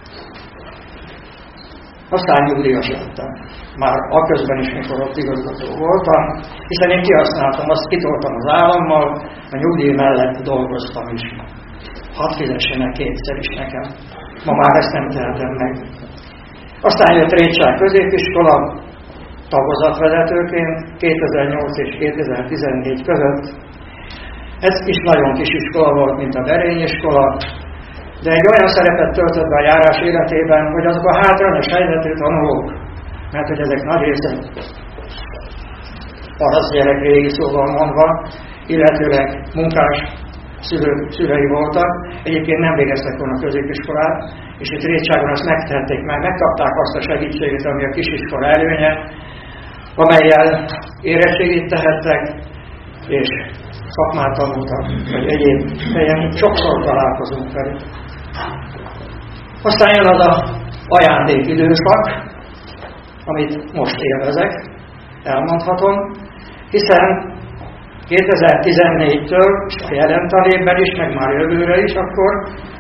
Aztán nyugdíjas lettem. Már aközben is, mikor ott igazgató voltam, hiszen én kihasználtam, azt kitoltam az állammal, a nyugdíj mellett dolgoztam is. Hadd fizessenek kétszer is nekem. Ma már ezt nem tehetem meg. Aztán jött Rétság középiskola, tagozatvezetőként kétezer-nyolc és kétezer-tizennégy között. Ez is nagyon kis iskola volt, mint a Berény iskola, de egy olyan szerepet töltött be a járás életében, hogy azok a hátrányos helyzetű tanulók, mert hogy ezek nagy része parasz gyerek, régi szóval mondva, illetőleg munkás szülő, szülei voltak, egyébként nem végeztek volna középiskolát, és itt Rétságon azt megtehették meg, megkapták azt a segítséget, ami a kisiskola előnye, amellyel érettségit tehettek, és szakmát tanultak, vagy egyéb helyen sokszor találkozunk velük. Aztán jön az a ajándék időszak, amit most élvezek, elmondhatom, hiszen kétezer-tizennégytől, a jelen tanévben is, meg már jövőre is, akkor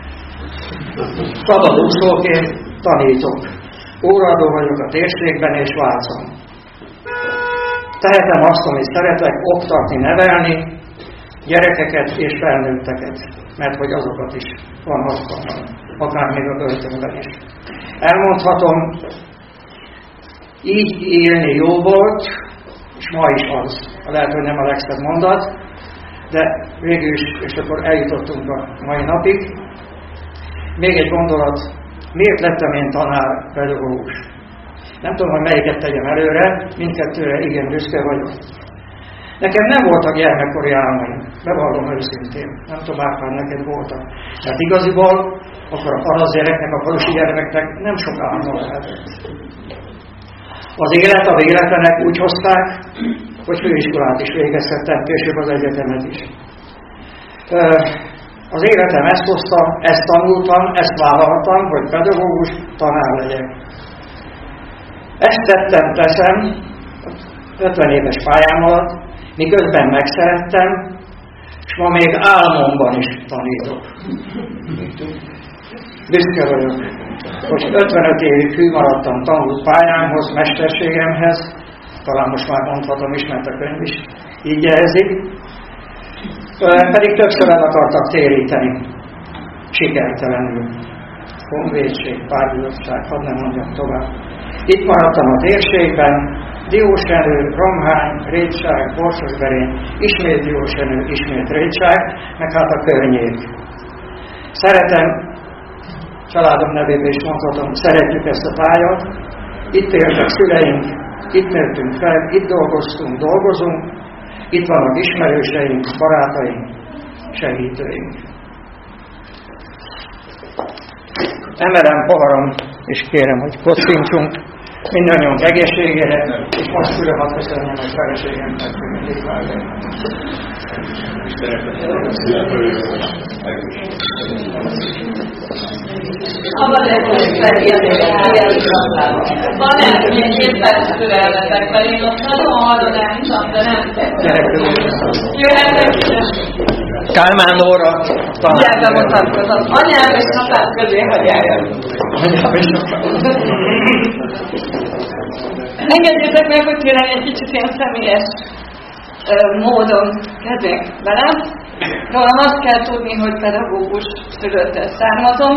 szabadúszóként tanítok. Óraadó vagyok a térségben és Vácon. Tehetem azt, amit szeretek, oktatni, nevelni, gyerekeket és felnőtteket, mert hogy azokat is van alkalmam, akár még a börtönben is. Elmondhatom, így élni jó volt, és ma is az. Lehet, hogy nem a legszebb mondat, de végül is, és akkor eljutottunk a mai napig. Még egy gondolat, miért lettem én tanár, pedagógus? Nem tudom, hogy melyiket tegyem előre, mindkettőre igen büszke vagyok. Nekem nem voltak gyermekkori álmaim, bevallom őszintén. Nem tudom, Árpád, neked voltak. Tehát igaziból akkor a parasz gyereknek, a falusi gyermeknek nem sok álma lehetett. Az élet, a véletlenek úgy hozták, hogy főiskolát is végezhettem, később az egyetemet is. Az életem ezt hozta, ezt tanultam, ezt vállaltam, hogy pedagógus, tanár legyek. Ezt tettem, teszem, ötven éves pályám alatt, miközben megszerettem, és ma még álmomban is tanítok. Büszke vagyok. hogy ötvenöt évig hű maradtam tanult pályámhoz, mesterségemhez, talán most már mondhatom is, mert a könyv is így jelzik, tőlem pedig többször el akartak téríteni, sikertelenül. Honvédség, párhuzamság, hadd nem mondjam tovább. Itt maradtam a térségben, diósjenő, romhány, rétság, borsosberény, ismét diósjenő, ismét rétság, meg hát a környék. Szeretem, családom nevében is mondhatom, szeretjük ezt a tájat, itt éltek szüleink, itt nőttünk fel, itt dolgoztunk, dolgozunk, itt vannak ismerőseink, barátaink, segítőink. Emelem poharam, és kérem, hogy koccintsunk mindannyiunk egészségére, és most külön hadd köszönjem a feleségemnek, hogy mindig várjál. Abban egy van ez még két perc türelmetek, mert én ott nagyon hallottam, de nem tettem. Jöhetek ide. Kálmán Nóra. Nyelvben mutatkozom. Anyám és apám közé hagyjáljon. Anyám és apám. Engedjétek meg, hogy tényleg egy kicsit ilyen személyes ö, módon kezdjek velem. Rólam azt kell tudni, hogy pedagógus szülőtől származom,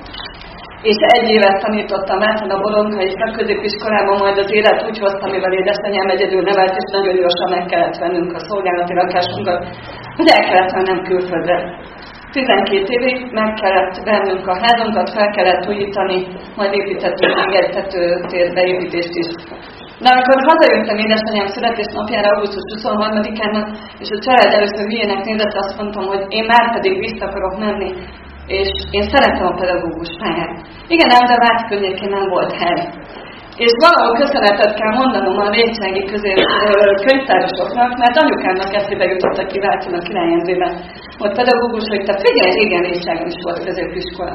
és egy évet tanítottam át a Bolondkai Szakközépiskolában, majd az élet úgy hozta, mivel édesanyám egyedül nevelt, és nagyon gyorsan meg kellett vennünk a szolgálati lakásunkat, hogy el kellett vennem külföldre. tizenkét évig meg kellett vennünk a házunkat, fel kellett újítani, majd építettünk még egy tetőtér beépítést is. De amikor hazajöttem édesanyám születésnapjára, augusztus huszonharmadikán, és a család először hülyének nézett, azt mondtam, hogy én már pedig vissza akarok menni, és én szeretem a pedagógus pályát. Igen, ám, de a Váci környékén nem volt hely. És valahol köszönetet kell mondanom a rétsági könyvtárosoknak, mert anyukámnak eszébe jutottak ki Vácon a Király Endrében. Volt pedagógus, hogy te figyelj, régen Rétságon is volt középiskola.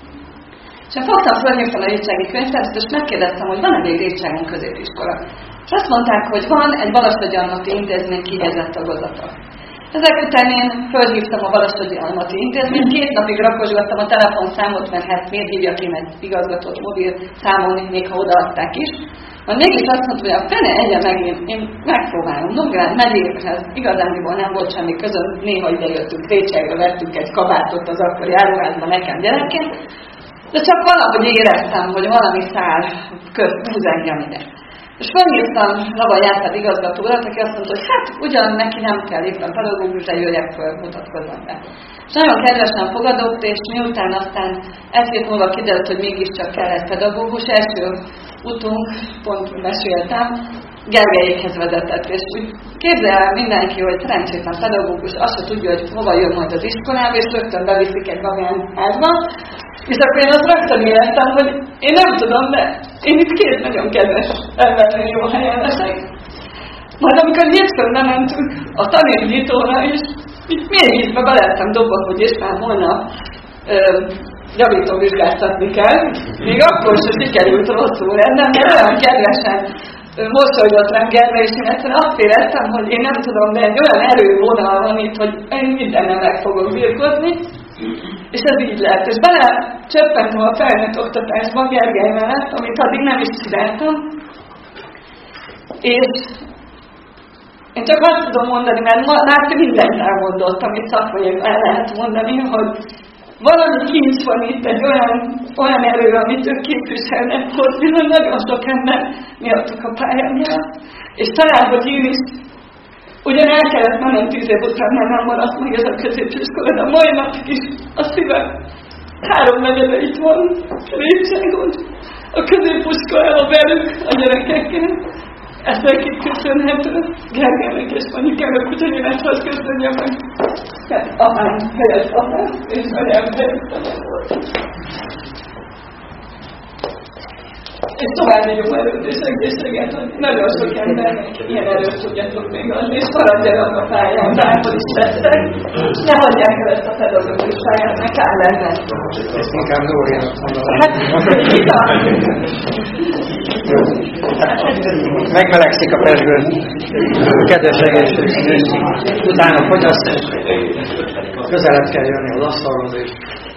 És én fogtam, fölhívtam a rétsági könyvtárost, és megkérdeztem, hogy van-e még Rétságon középiskola. És azt mondták, hogy van egy Balassagy Almati intézmény kihelyezett tagozata. Ezek után én fölhívtam a Balassagy Almati intézményt, két napig rakosgattam a telefonszámot, mert hát miért hívjak én egy igazgatott mobil számon, még ha odaadták is. Majd mégis azt mondta, hogy a fene egye meg, én, én megpróbálom. Nógrád megyékhez igazándiból nem volt semmi közön, néha idejöttünk Rétségre, vettünk egy kabátot az akkori áruházban nekem gyerekként, de csak valahogy éreztem, hogy valami szár közt húz engem ide. És felhívtam Lava Jászad igazgatórat, aki azt mondta, hogy hát ugyan neki nem kell éppen pedagógus, de jöjjek föl, mutatkozzam be. És nagyon kedvesen fogadott, és miután aztán egy hét múlva kiderült, hogy mégiscsak kell egy pedagógus, első utunk, pont meséltem, Gergelyékhez vezetett, és úgy képzel el mindenki, hogy szerencsétlen pedagógus, azt se tudja, hogy hova jön majd az iskolába, és rögtön beviszik egy magánházba, és akkor én azt rögtön éreztem, hogy én nem tudom, de én itt két nagyon kedves embernél jó helyen leszek. Majd amikor hétfőn bementünk a tanírnyitóra, és így mélyítve belettem dobva, hogy és már holnap ö, javító vizsgáztatni kell, még akkor sem sikerült rosszul rendben, mert olyan kedvesen mosolygott rám Gerbe, és én egyszerűen azt éreztem, hogy én nem tudom, de egy olyan erővonal van itt, hogy én mindennel meg fogok birkozni, és ez így lett. És bele csöppentem a felnőtt oktatásba Gergely mellett, amit addig nem is csináltam, és én csak azt tudom mondani, mert már mindent elmondott, amit szakmai el lehet mondani, hogy valami kincs van itt, egy olyan, olyan erő, amit ők képviselnek, hogy bizony nagyon sok ember miattuk a pályámra. És talán, hogy én is ugyan el kellett mennem tíz év után, mert nem maradt meg ez a középiskola, de mai napig is a szívem három negyede itt van Rétságon, a középiskolában velük, a gyerekekkel. Ezt nekik köszönhető Gergelynek és Manikának, úgyhogy én ezt azt köszönjem meg. Apám helyett apám, és anyám helyett anyám volt. És további jó erőt és egészséget, hogy nagyon sok embernek ilyen erőt tudjatok még adni, és maradjanak a pályán, bárhol is tesztek, ne hagyják el ezt a pedagógus pályát, meg kell lenne. Ezt inkább Nóriának mondom. Hát, Megmelegszik a pesgő. Kedves egészség. Utána fogyaszt. Közelebb kell jönni az asztalhoz, és